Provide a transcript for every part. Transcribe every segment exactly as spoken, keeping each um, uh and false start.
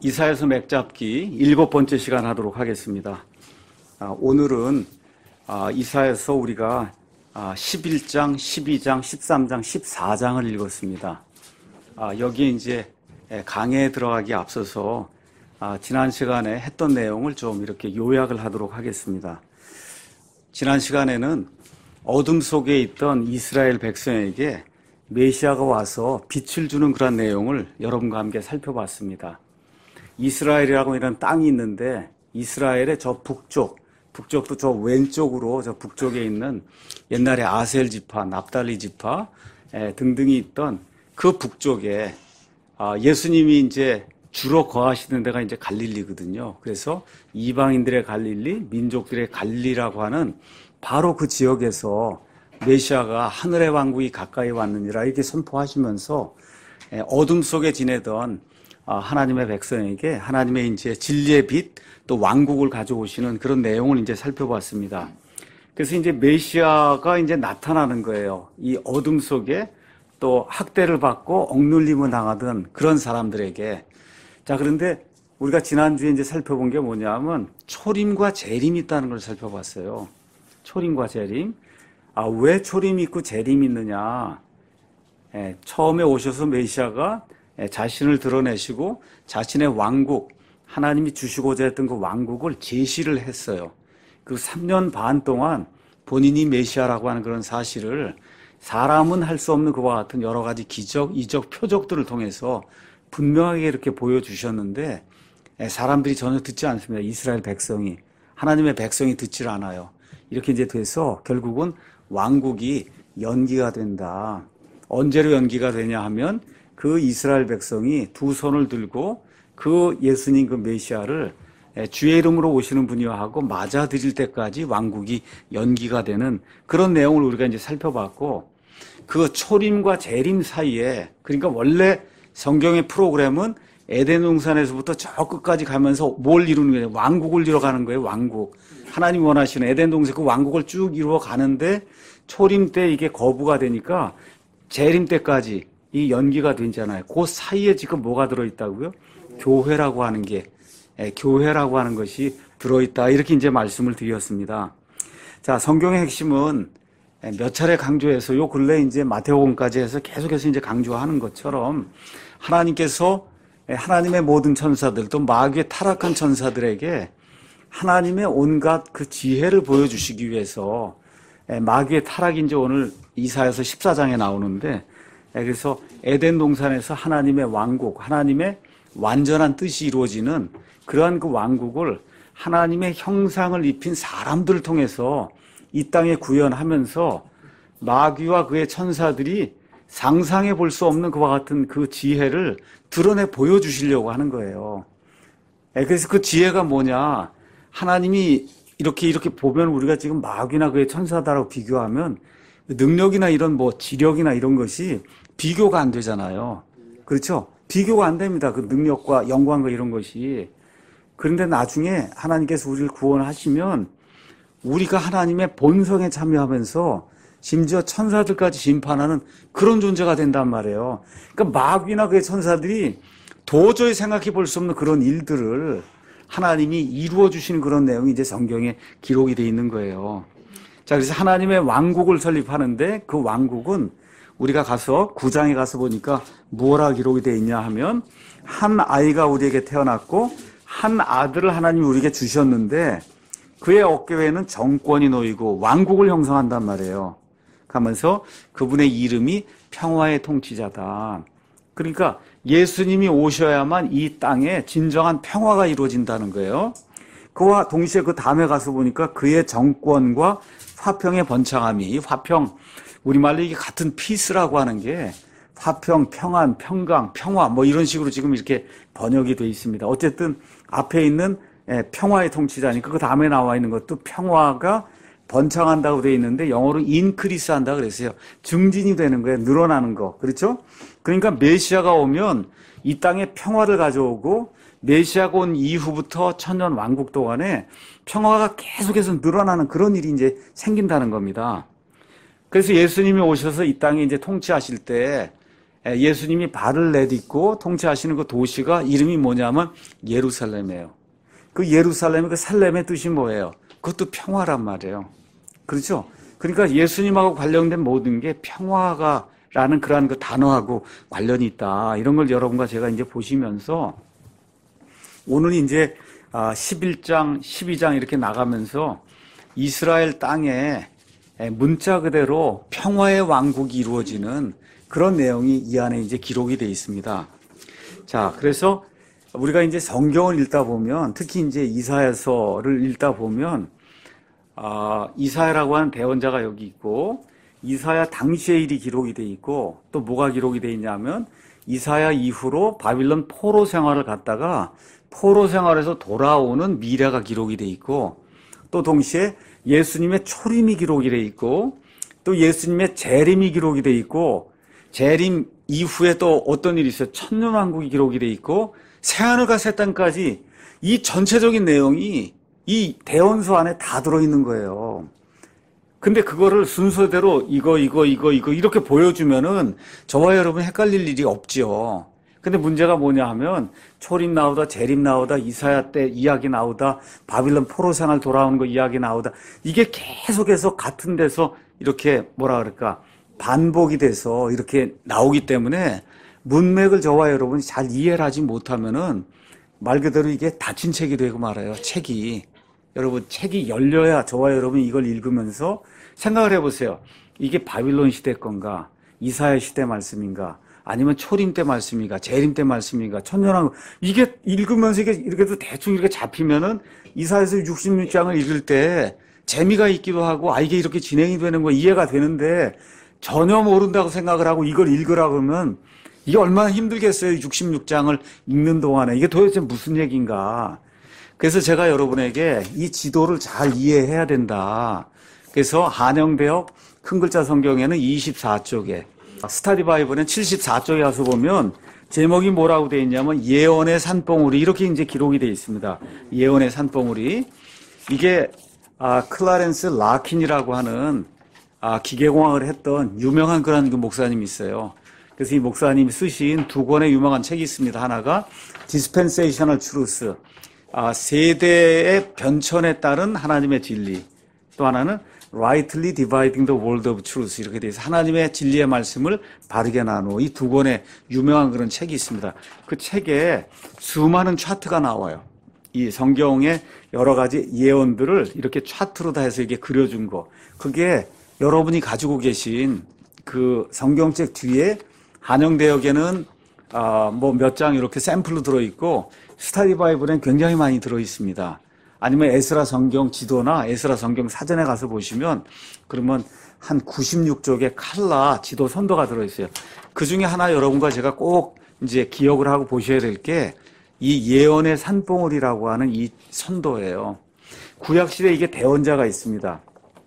이사야서 맥잡기 일곱 번째 시간 하도록 하겠습니다. 아, 오늘은 아, 이사야서 우리가 아, 십일 장, 십이 장, 십삼 장, 십사 장을 읽었습니다. 아, 여기에 이제 강해에 들어가기 앞서서 아, 지난 시간에 했던 내용을 좀 이렇게 요약을 하도록 하겠습니다. 지난 시간에는 어둠 속에 있던 이스라엘 백성에게 메시아가 와서 빛을 주는 그런 내용을 여러분과 함께 살펴봤습니다. 이스라엘이라고 이런 땅이 있는데 이스라엘의 저 북쪽, 북쪽도 저 왼쪽으로 저 북쪽에 있는 옛날에 아셀 지파, 납달리 지파 등등이 있던 그 북쪽에 예수님이 이제 주로 거하시는 데가 이제 갈릴리거든요. 그래서 이방인들의 갈릴리, 민족들의 갈릴리라고 하는 바로 그 지역에서 메시아가 하늘의 왕국이 가까이 왔느니라 이렇게 선포하시면서 어둠 속에 지내던 하나님의 백성에게 하나님의 이제 진리의 빛 또 왕국을 가져오시는 그런 내용을 이제 살펴봤습니다. 그래서 이제 메시아가 이제 나타나는 거예요. 이 어둠 속에 또 학대를 받고 억눌림을 당하던 그런 사람들에게. 자, 그런데 우리가 지난주에 이제 살펴본 게 뭐냐면 초림과 재림이 있다는 걸 살펴봤어요. 초림과 재림. 아, 왜 초림이 있고 재림이 있느냐. 예, 처음에 오셔서 메시아가 자신을 드러내시고 자신의 왕국, 하나님이 주시고자 했던 그 왕국을 제시를 했어요. 그 삼 년 반 동안 본인이 메시아라고 하는 그런 사실을 사람은 할 수 없는 그와 같은 여러 가지 기적, 이적, 표적들을 통해서 분명하게 이렇게 보여주셨는데 사람들이 전혀 듣지 않습니다. 이스라엘 백성이. 하나님의 백성이 듣질 않아요. 이렇게 이제 돼서 결국은 왕국이 연기가 된다. 언제로 연기가 되냐 하면 그 이스라엘 백성이 두 손을 들고 그 예수님 그 메시아를 주의 이름으로 오시는 분이와 하고 맞아들일 때까지 왕국이 연기가 되는 그런 내용을 우리가 이제 살펴봤고, 그 초림과 재림 사이에, 그러니까 원래 성경의 프로그램은 에덴 동산에서부터 저 끝까지 가면서 뭘 이루는 거예요? 왕국을 이뤄가는 거예요. 왕국. 하나님 원하시는 에덴 동산 그 왕국을 쭉 이루어 가는데 초림 때 이게 거부가 되니까 재림 때까지 이 연기가 되잖아요. 그 사이에 지금 뭐가 들어있다고요? 교회라고 하는 게, 예, 교회라고 하는 것이 들어있다. 이렇게 이제 말씀을 드렸습니다. 자, 성경의 핵심은 몇 차례 강조해서 요 근래 이제 마태복음까지 해서 계속해서 이제 강조하는 것처럼 하나님께서 하나님의 모든 천사들 또 마귀의 타락한 천사들에게 하나님의 온갖 그 지혜를 보여주시기 위해서 마귀의 타락이 이제 오늘 이사야서 십사 장에 나오는데, 그래서 에덴 동산에서 하나님의 왕국, 하나님의 완전한 뜻이 이루어지는 그러한 그 왕국을 하나님의 형상을 입힌 사람들을 통해서 이 땅에 구현하면서 마귀와 그의 천사들이 상상해 볼 수 없는 그와 같은 그 지혜를 드러내 보여주시려고 하는 거예요. 그래서 그 지혜가 뭐냐? 하나님이 이렇게 이렇게 보면 우리가 지금 마귀나 그의 천사들하고 비교하면 능력이나 이런 뭐 지력이나 이런 것이 비교가 안 되잖아요. 그렇죠? 비교가 안 됩니다. 그 능력과 영광과 이런 것이. 그런데 나중에 하나님께서 우리를 구원하시면 우리가 하나님의 본성에 참여하면서 심지어 천사들까지 심판하는 그런 존재가 된단 말이에요. 그러니까 마귀나 그의 천사들이 도저히 생각해 볼 수 없는 그런 일들을 하나님이 이루어 주시는 그런 내용이 이제 성경에 기록이 되어 있는 거예요. 자, 그래서 하나님의 왕국을 설립하는데 그 왕국은 우리가 가서 구 장에 가서 보니까 뭐라 기록이 되어 있냐 하면 한 아이가 우리에게 태어났고 한 아들을 하나님이 우리에게 주셨는데 그의 어깨에는 정권이 놓이고 왕국을 형성한단 말이에요. 하면서 그분의 이름이 평화의 통치자다. 그러니까 예수님이 오셔야만 이 땅에 진정한 평화가 이루어진다는 거예요. 그와 동시에 그 다음에 가서 보니까 그의 정권과 화평의 번창함이, 이 화평, 우리말로 이게 같은 피스라고 하는 게 화평, 평안, 평강, 평화 뭐 이런 식으로 지금 이렇게 번역이 되어 있습니다. 어쨌든 앞에 있는 평화의 통치자니까 그 다음에 나와 있는 것도 평화가 번창한다고 되어 있는데 영어로 인크리스 한다 그랬어요. 증진이 되는 거예요. 늘어나는 거. 그렇죠? 그러니까 메시아가 오면 이 땅에 평화를 가져오고 메시아가 온 이후부터 천년 왕국 동안에 평화가 계속해서 늘어나는 그런 일이 이제 생긴다는 겁니다. 그래서 예수님이 오셔서 이 땅에 이제 통치하실 때 예수님이 발을 내딛고 통치하시는 그 도시가 이름이 뭐냐면 예루살렘이에요. 그 예루살렘, 그 살렘의 뜻이 뭐예요? 그것도 평화란 말이에요. 그렇죠? 그러니까 예수님하고 관련된 모든 게 평화가 라는 그러한 그 단어하고 관련이 있다. 이런 걸 여러분과 제가 이제 보시면서 오늘 이제 십일 장, 십이 장 이렇게 나가면서 이스라엘 땅에 문자 그대로 평화의 왕국이 이루어지는 그런 내용이 이 안에 이제 기록이 되어 있습니다. 자, 그래서 우리가 이제 성경을 읽다 보면 특히 이제 이사야서를 읽다 보면 아, 이사야라고 하는 대언자가 여기 있고 이사야 당시의 일이 기록이 돼 있고 또 뭐가 기록이 돼 있냐면 이사야 이후로 바빌론 포로 생활을 갔다가 포로 생활에서 돌아오는 미래가 기록이 돼 있고 또 동시에 예수님의 초림이 기록이 돼 있고 또 예수님의 재림이 기록이 돼 있고 재림 이후에 또 어떤 일이 있어요? 천년왕국이 기록이 돼 있고 새하늘과 새 땅까지 이 전체적인 내용이 이 대언서 안에 다 들어있는 거예요. 근데 그거를 순서대로 이거 이거 이거 이거 이렇게 보여주면은 저와 여러분 헷갈릴 일이 없지요. 근데 문제가 뭐냐 하면 초림 나오다 재림 나오다 이사야 때 이야기 나오다 바빌론 포로 생활 돌아오는 거 이야기 나오다 이게 계속해서 같은 데서 이렇게 뭐라 그럴까 반복이 돼서 이렇게 나오기 때문에 문맥을 저와 여러분이 잘 이해를 하지 못하면은 말 그대로 이게 닫힌 책이 되고 말아요. 책이. 여러분 책이 열려야 저와 여러분이 이걸 읽으면서 생각을 해보세요. 이게 바빌론 시대 건가? 이사야 시대 말씀인가? 아니면 초림 때 말씀인가? 재림 때 말씀인가? 천년왕국. 이게 읽으면서 이게 이렇게도 대충 이렇게 잡히면은 이사야서 육십육 장을 읽을 때 재미가 있기도 하고 아 이게 이렇게 진행이 되는 거 이해가 되는데 전혀 모른다고 생각을 하고 이걸 읽으라 그러면 이게 얼마나 힘들겠어요. 육십육 장을 읽는 동안에. 이게 도대체 무슨 얘기인가. 그래서 제가 여러분에게 이 지도를 잘 이해해야 된다. 그래서 한영대역 큰 글자 성경에는 이십사 쪽에 스타디 바이블은 칠십사 쪽에 가서 보면 제목이 뭐라고 되어 있냐면 예언의 산봉우리 이렇게 이제 기록이 되어 있습니다. 예언의 산봉우리. 이게 아, 클라렌스 라킨이라고 하는 아, 기계공학을 했던 유명한 그런 그 목사님이 있어요. 그래서 이 목사님이 쓰신 두 권의 유명한 책이 있습니다. 하나가 Dispensational Truth, 아, 세대의 변천에 따른 하나님의 진리. 또 하나는 Rightly Dividing the Word of Truth 이렇게 돼서 하나님의 진리의 말씀을 바르게 나누어 이 두 권의 유명한 그런 책이 있습니다. 그 책에 수많은 차트가 나와요. 이 성경의 여러 가지 예언들을 이렇게 차트로 다 해서 이게 그려준 거. 그게 여러분이 가지고 계신 그 성경책 뒤에 한영대역에는 아, 뭐 몇 장 이렇게 샘플로 들어있고 스타디 바이블엔 굉장히 많이 들어있습니다. 아니면 에스라 성경 지도나 에스라 성경 사전에 가서 보시면 그러면 한 구십육 쪽에 칼라 지도 선도가 들어있어요. 그 중에 하나 여러분과 제가 꼭 이제 기억을 하고 보셔야 될 게 이 예언의 산봉우리라고 하는 이 선도예요. 구약시대에 이게 대언자가 있습니다.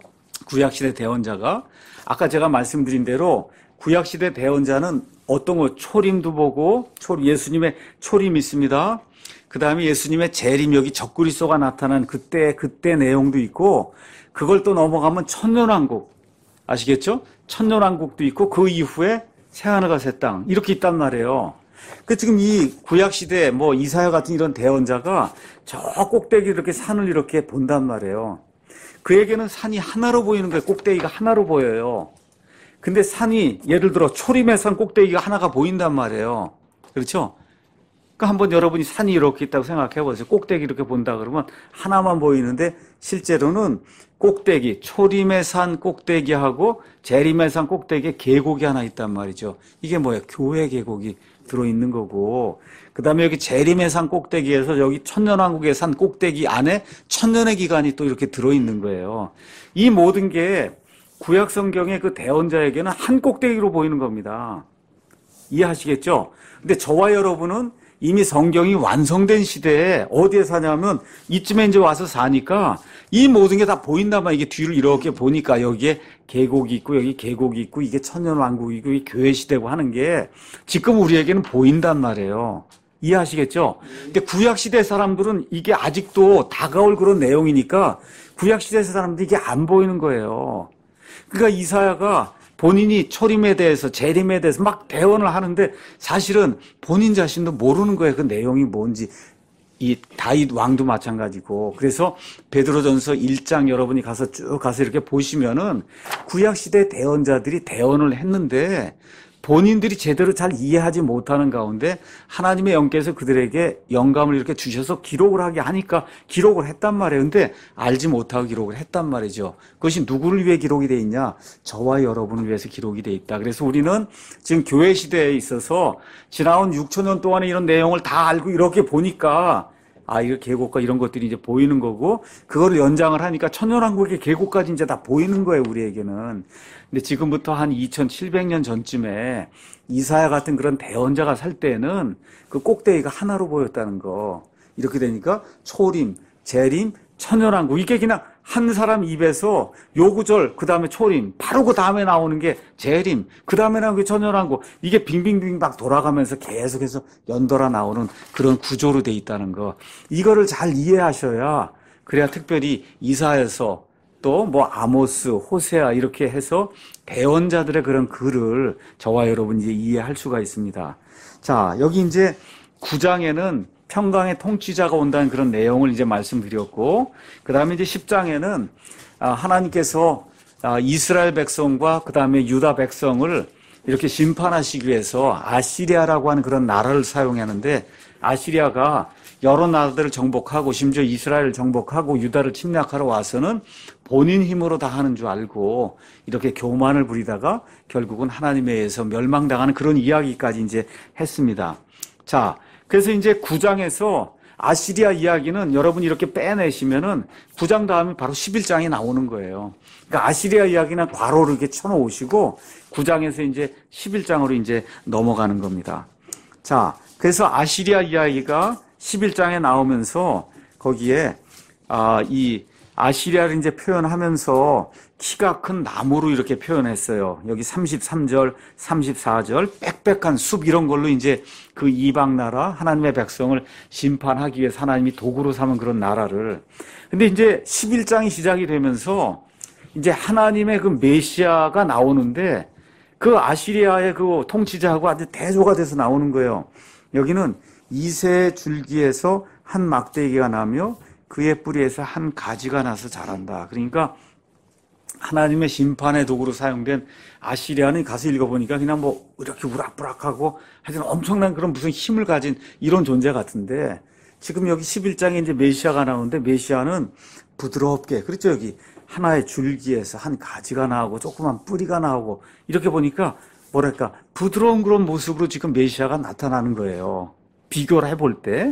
구약시대 대언자가 아까 제가 말씀드린 대로 구약시대 대언자는 어떤 거 초림도 보고 초, 예수님의 초림이 있습니다. 그 다음에 예수님의 재림 여기 적그리스도가 나타난 그때 그때 내용도 있고 그걸 또 넘어가면 천년왕국 아시겠죠? 천년왕국도 있고 그 이후에 새하늘과 새 땅 이렇게 있단 말이에요. 그 지금 이 구약시대 뭐 이사야 같은 이런 대언자가 저 꼭대기 이렇게 산을 이렇게 본단 말이에요. 그에게는 산이 하나로 보이는 거예요. 꼭대기가 하나로 보여요. 근데 산이 예를 들어 초림의 산 꼭대기가 하나가 보인단 말이에요. 그렇죠? 그러니까 한번 여러분이 산이 이렇게 있다고 생각해 보세요. 꼭대기 이렇게 본다 그러면 하나만 보이는데 실제로는 꼭대기, 초림의 산 꼭대기하고 재림의 산 꼭대기에 계곡이 하나 있단 말이죠. 이게 뭐예요? 교회 계곡이 들어있는 거고 그 다음에 여기 재림의 산 꼭대기에서 여기 천년왕국의 산 꼭대기 안에 천년의 기간이 또 이렇게 들어있는 거예요. 이 모든 게 구약 성경의 그 대언자에게는 한 꼭대기로 보이는 겁니다. 이해하시겠죠? 근데 저와 여러분은 이미 성경이 완성된 시대에 어디에 사냐면 이쯤에 이제 와서 사니까 이 모든 게 다 보인단 말이에요. 이게 뒤를 이렇게 보니까 여기에 계곡이 있고 여기 계곡이 있고 이게 천년왕국이고 이 교회 시대고 하는 게 지금 우리에게는 보인단 말이에요. 이해하시겠죠? 근데 구약시대 사람들은 이게 아직도 다가올 그런 내용이니까 구약시대 사람들이 이게 안 보이는 거예요. 그러니까 이사야가 본인이 초림에 대해서, 재림에 대해서 막 대언을 하는데 사실은 본인 자신도 모르는 거예요. 그 내용이 뭔지. 이 다윗 왕도 마찬가지고. 그래서 베드로전서 일 장 여러분이 가서 쭉 가서 이렇게 보시면은 구약시대 대언자들이 대언을 했는데 본인들이 제대로 잘 이해하지 못하는 가운데 하나님의 영께서 그들에게 영감을 이렇게 주셔서 기록을 하게 하니까 기록을 했단 말이에요. 근데 알지 못하고 기록을 했단 말이죠. 그것이 누구를 위해 기록이 돼 있냐? 저와 여러분을 위해서 기록이 돼 있다. 그래서 우리는 지금 교회 시대에 있어서 지나온 육천 년 동안에 이런 내용을 다 알고 이렇게 보니까 아, 이거 계곡과 이런 것들이 이제 보이는 거고, 그거를 연장을 하니까 천년왕국의 계곡까지 이제 다 보이는 거예요, 우리에게는. 근데 지금부터 한 이천칠백 년 전쯤에 이사야 같은 그런 대언자가 살 때는 그 꼭대기가 하나로 보였다는 거. 이렇게 되니까 초림, 재림, 천년왕국. 이게 그냥 한 사람 입에서 요 구절, 그 다음에 초림, 바로 그 다음에 나오는 게 재림, 그 다음에 나오는 게 천년왕국. 이게 빙빙빙 막 돌아가면서 계속해서 연달아 나오는 그런 구조로 돼 있다는 거. 이거를 잘 이해하셔야, 그래야 특별히 이사야서 또 뭐 아모스, 호세아 이렇게 해서 대언자들의 그런 글을 저와 여러분이 이제 이해할 수가 있습니다. 자, 여기 이제 구 장에는 평강의 통치자가 온다는 그런 내용을 이제 말씀드렸고, 그 다음에 이제 십 장에는 하나님께서 이스라엘 백성과 그 다음에 유다 백성을 이렇게 심판하시기 위해서 아시리아라고 하는 그런 나라를 사용하는데, 아시리아가 여러 나라들을 정복하고 심지어 이스라엘을 정복하고 유다를 침략하러 와서는 본인 힘으로 다 하는 줄 알고 이렇게 교만을 부리다가 결국은 하나님에 의해서 멸망당하는 그런 이야기까지 이제 했습니다. 자, 그래서 이제 구 장에서 아시리아 이야기는 여러분이 이렇게 빼내시면은 구 장 다음에 바로 십일 장이 나오는 거예요. 그러니까 아시리아 이야기는 괄호를 이렇게 쳐놓으시고 구 장에서 이제 십일 장으로 이제 넘어가는 겁니다. 자, 그래서 아시리아 이야기가 십일 장에 나오면서 거기에 아, 이 아시리아를 이제 표현하면서 키가 큰 나무로 이렇게 표현했어요. 여기 삼십삼 절, 삼십사 절, 빽빽한 숲 이런 걸로 이제 그 이방 나라 하나님의 백성을 심판하기 위해서 하나님이 도구로 삼은 그런 나라를. 근데 이제 십일 장이 시작이 되면서 이제 하나님의 그 메시아가 나오는데 그 아시리아의 그 통치자하고 아주 대조가 돼서 나오는 거예요. 여기는 이새 줄기에서 한 막대기가 나며 그의 뿌리에서 한 가지가 나서 자란다. 그러니까 하나님의 심판의 도구로 사용된 아시리아는 가서 읽어보니까 그냥 뭐 이렇게 우락부락하고 하여튼 엄청난 그런 무슨 힘을 가진 이런 존재 같은데, 지금 여기 십일 장에 이제 메시아가 나오는데 메시아는 부드럽게, 그렇죠, 여기 하나의 줄기에서 한 가지가 나오고 조그만 뿌리가 나오고 이렇게 보니까 뭐랄까 부드러운 그런 모습으로 지금 메시아가 나타나는 거예요. 비교를 해볼 때.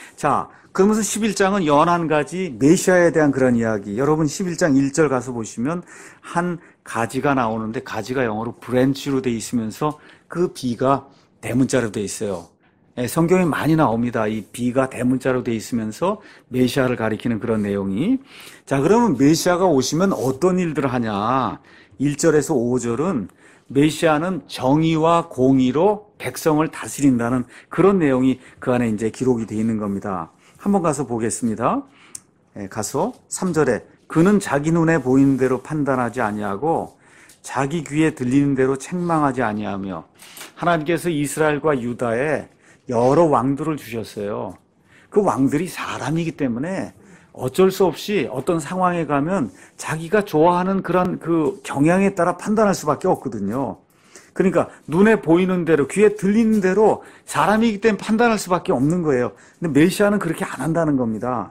자, 그러면서 십일 장은 연한 가지 메시아에 대한 그런 이야기. 여러분 십일 장 일 절 가서 보시면 한 가지가 나오는데 가지가 영어로 브랜치로 돼 있으면서 그 비가 대문자로 돼 있어요. 예, 성경에 많이 나옵니다. 이 비가 대문자로 돼 있으면서 메시아를 가리키는 그런 내용이. 자, 그러면 메시아가 오시면 어떤 일들을 하냐. 일 절에서 오 절은 메시아는 정의와 공의로 백성을 다스린다는 그런 내용이 그 안에 이제 기록이 되어 있는 겁니다. 한번 가서 보겠습니다. 예, 가서 삼 절에 그는 자기 눈에 보이는 대로 판단하지 아니하고 자기 귀에 들리는 대로 책망하지 아니하며. 하나님께서 이스라엘과 유다에 여러 왕들을 주셨어요. 그 왕들이 사람이기 때문에 어쩔 수 없이 어떤 상황에 가면 자기가 좋아하는 그런 그 경향에 따라 판단할 수밖에 없거든요. 그러니까 눈에 보이는 대로, 귀에 들리는 대로 사람이기 때문에 판단할 수밖에 없는 거예요. 근데 메시아는 그렇게 안 한다는 겁니다.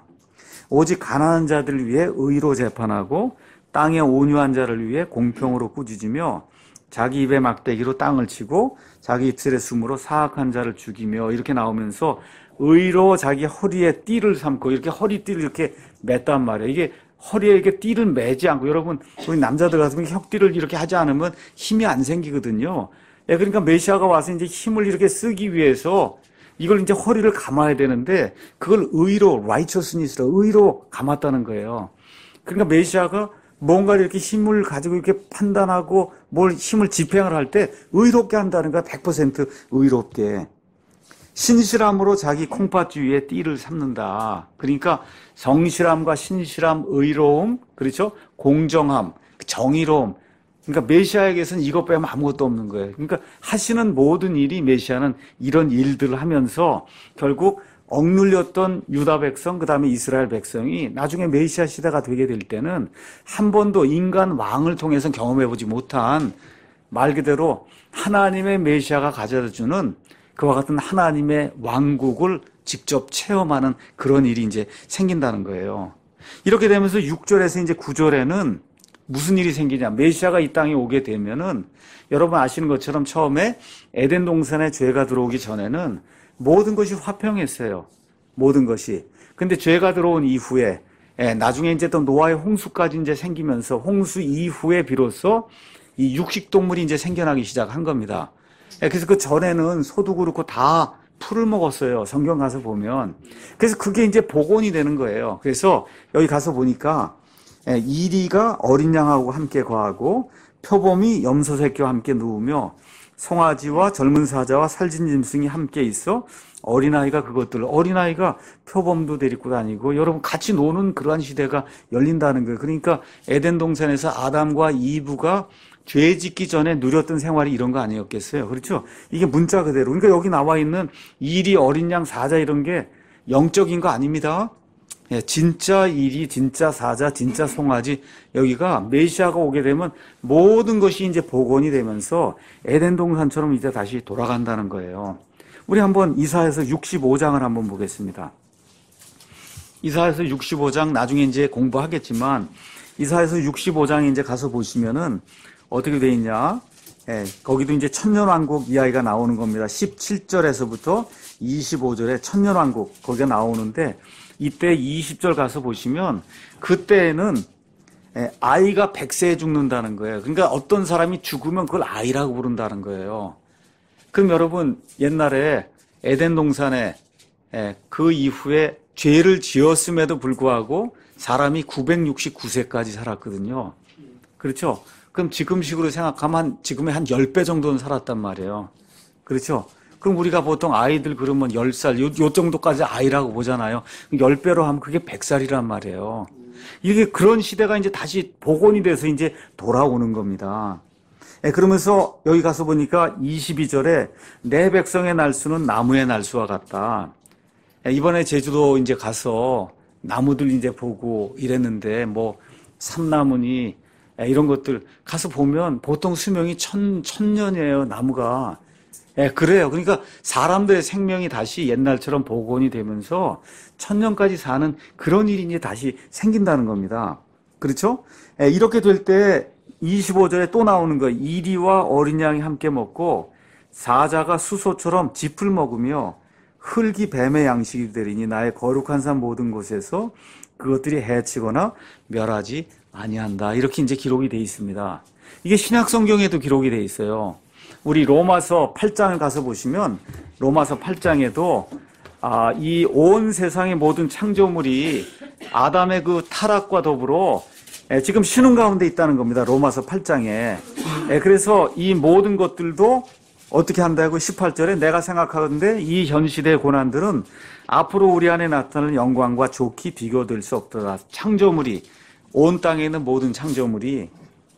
오직 가난한 자들을 위해 의로 재판하고 땅에 온유한 자를 위해 공평으로 꾸짖으며 자기 입에 막대기로 땅을 치고 자기 입술의 숨으로 사악한 자를 죽이며, 이렇게 나오면서 의로 자기 허리에 띠를 삼고 이렇게 허리띠를 이렇게 맸단 말이에요. 이게 허리에 이렇게 띠를 매지 않고, 여러분 우리 남자들 같으면 혁띠를 이렇게 하지 않으면 힘이 안 생기거든요. 예, 그러니까 메시아가 와서 이제 힘을 이렇게 쓰기 위해서 이걸 이제 허리를 감아야 되는데 그걸 의로, righteousness로 의로 감았다는 거예요. 그러니까 메시아가 뭔가 이렇게 힘을 가지고 이렇게 판단하고 뭘 힘을 집행을 할 때 의롭게 한다는 거야. 백 퍼센트 의롭게. 신실함으로 자기 콩팥 위에 띠를 삼는다. 그러니까 성실함과 신실함, 의로움, 그렇죠? 공정함, 정의로움, 그러니까 메시아에게서는 이것 빼면 아무것도 없는 거예요. 그러니까 하시는 모든 일이 메시아는 이런 일들을 하면서 결국 억눌렸던 유다 백성, 그 다음에 이스라엘 백성이 나중에 메시아 시대가 되게 될 때는 한 번도 인간 왕을 통해서 경험해보지 못한 말 그대로 하나님의 메시아가 가져다주는 그와 같은 하나님의 왕국을 직접 체험하는 그런 일이 이제 생긴다는 거예요. 이렇게 되면서 육 절에서 이제 구 절에는 무슨 일이 생기냐. 메시아가 이 땅에 오게 되면은 여러분 아시는 것처럼 처음에 에덴 동산에 죄가 들어오기 전에는 모든 것이 화평했어요. 모든 것이. 근데 죄가 들어온 이후에 예, 나중에 이제 또 노아의 홍수까지 이제 생기면서 홍수 이후에 비로소 이 육식 동물이 이제 생겨나기 시작한 겁니다. 예, 그래서 그 전에는 소도 그렇고 다 풀을 먹었어요. 성경 가서 보면. 그래서 그게 이제 복원이 되는 거예요. 그래서 여기 가서 보니까 예, 이리가 어린 양하고 함께 거하고 표범이 염소 새끼와 함께 누우며 송아지와 젊은 사자와 살진 짐승이 함께 있어 어린아이가 그것들, 어린아이가 표범도 데리고 다니고 여러분 같이 노는 그러한 시대가 열린다는 거예요. 그러니까 에덴 동산에서 아담과 이브가 죄 짓기 전에 누렸던 생활이 이런 거 아니었겠어요. 그렇죠? 이게 문자 그대로. 그러니까 여기 나와 있는 일이 어린 양 사자 이런 게 영적인 거 아닙니다. 예, 진짜 일이, 진짜 사자, 진짜 송아지, 여기가 메시아가 오게 되면 모든 것이 이제 복원이 되면서 에덴 동산처럼 이제 다시 돌아간다는 거예요. 우리 한번 이사야서 육십오 장을 한번 보겠습니다. 이사야서 육십오 장 나중에 이제 공부하겠지만 이사야서 육십오 장에 이제 가서 보시면은 어떻게 돼 있냐? 예, 거기도 이제 천년왕국 이야기가 나오는 겁니다. 십칠 절에서부터 이십오 절에 천년왕국 거기가 나오는데 이때 이십 절 가서 보시면 그때에는 아이가 백 세에 죽는다는 거예요. 그러니까 어떤 사람이 죽으면 그걸 아이라고 부른다는 거예요. 그럼 여러분 옛날에 에덴 동산에 그 이후에 죄를 지었음에도 불구하고 사람이 구백육십구 세까지 살았거든요. 그렇죠? 그럼 지금식으로 생각하면 지금의 한 십 배 정도는 살았단 말이에요. 그렇죠? 그럼 우리가 보통 아이들 그러면 열 살, 요, 요 정도까지 아이라고 보잖아요. 십 배로 하면 그게 백 살이란 말이에요. 이게 그런 시대가 이제 다시 복원이 돼서 이제 돌아오는 겁니다. 예, 그러면서 여기 가서 보니까 이십이 절에 내 백성의 날수는 나무의 날수와 같다. 예, 이번에 제주도 이제 가서 나무들 이제 보고 이랬는데 뭐 삼나무니 예, 이런 것들 가서 보면 보통 수명이 천, 천년이에요, 나무가. 예, 그래요. 그러니까 사람들의 생명이 다시 옛날처럼 복원이 되면서 천년까지 사는 그런 일이 이제 다시 생긴다는 겁니다. 그렇죠? 예, 이렇게 될 때 이십오 절에 또 나오는 거예요. 이리와 어린 양이 함께 먹고 사자가 수소처럼 짚을 먹으며 흙이 뱀의 양식이 되리니 나의 거룩한 산 모든 곳에서 그것들이 해치거나 멸하지 아니한다. 이렇게 이제 기록이 돼 있습니다. 이게 신약 성경에도 기록이 돼 있어요. 우리 로마서 팔 장을 가서 보시면 로마서 팔 장에도 아, 이 온 세상의 모든 창조물이 아담의 그 타락과 더불어 예, 지금 신음 가운데 있다는 겁니다. 로마서 팔 장에. 예, 그래서 이 모든 것들도 어떻게 한다고 십팔 절에 내가 생각하건대 이 현 시대의 고난들은 앞으로 우리 안에 나타날 영광과 좋게 비교될 수 없더라. 창조물이 온 땅에 있는 모든 창조물이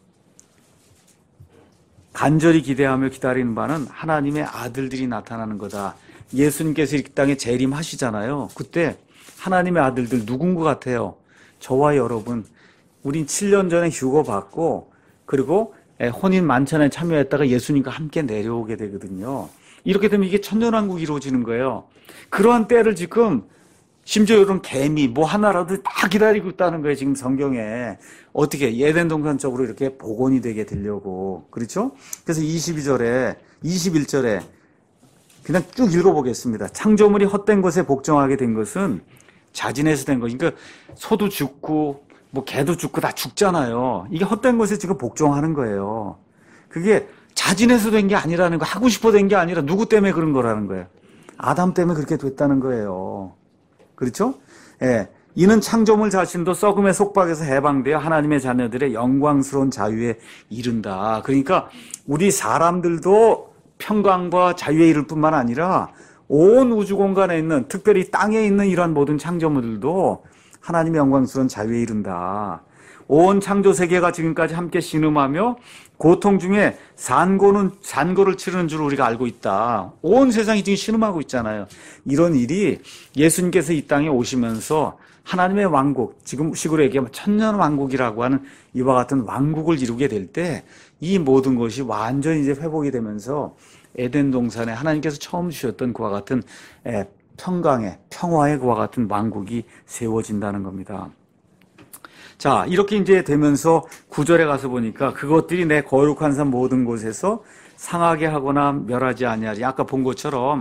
간절히 기대하며 기다리는 바는 하나님의 아들들이 나타나는 거다. 예수님께서 이 땅에 재림하시잖아요. 그때 하나님의 아들들 누군 것 같아요? 저와 여러분. 우린 칠 년 전에 휴거 받고 그리고 혼인 만찬에 참여했다가 예수님과 함께 내려오게 되거든요. 이렇게 되면 이게 천년왕국이 이루어지는 거예요. 그러한 때를 지금 심지어 이런 개미 뭐 하나라도 다 기다리고 있다는 거예요. 지금 성경에. 어떻게 에덴 동산 쪽으로 이렇게 복원이 되게 되려고. 그렇죠? 그래서 이십이 절에 이십일 절에 그냥 쭉 읽어보겠습니다. 창조물이 헛된 것에 복종하게 된 것은 자진해서 된 거죠. 그러니까 소도 죽고 뭐 개도 죽고 다 죽잖아요. 이게 헛된 것에 지금 복종하는 거예요. 그게 자진해서 된 게 아니라는 거, 하고 싶어 된 게 아니라 누구 때문에 그런 거라는 거예요. 아담 때문에 그렇게 됐다는 거예요. 그렇죠? 예. 이는 창조물 자신도 썩음의 속박에서 해방되어 하나님의 자녀들의 영광스러운 자유에 이른다. 그러니까 우리 사람들도 평강과 자유에 이를 뿐만 아니라 온 우주 공간에 있는, 특별히 땅에 있는 이러한 모든 창조물들도 하나님의 영광스러운 자유에 이른다. 온 창조 세계가 지금까지 함께 신음하며 고통 중에 산고는 산고를 치르는 줄 우리가 알고 있다. 온 세상이 지금 신음하고 있잖아요. 이런 일이 예수님께서 이 땅에 오시면서 하나님의 왕국, 지금 식으로 얘기하면 천년 왕국이라고 하는 이와 같은 왕국을 이루게 될 때 이 모든 것이 완전히 이제 회복이 되면서 에덴 동산에 하나님께서 처음 주셨던 그와 같은 평강의, 평화의 그와 같은 왕국이 세워진다는 겁니다. 자, 이렇게 이제 되면서 구절에 가서 보니까 그것들이 내 거룩한 산 모든 곳에서 상하게 하거나 멸하지 아니하리. 아까 본 것처럼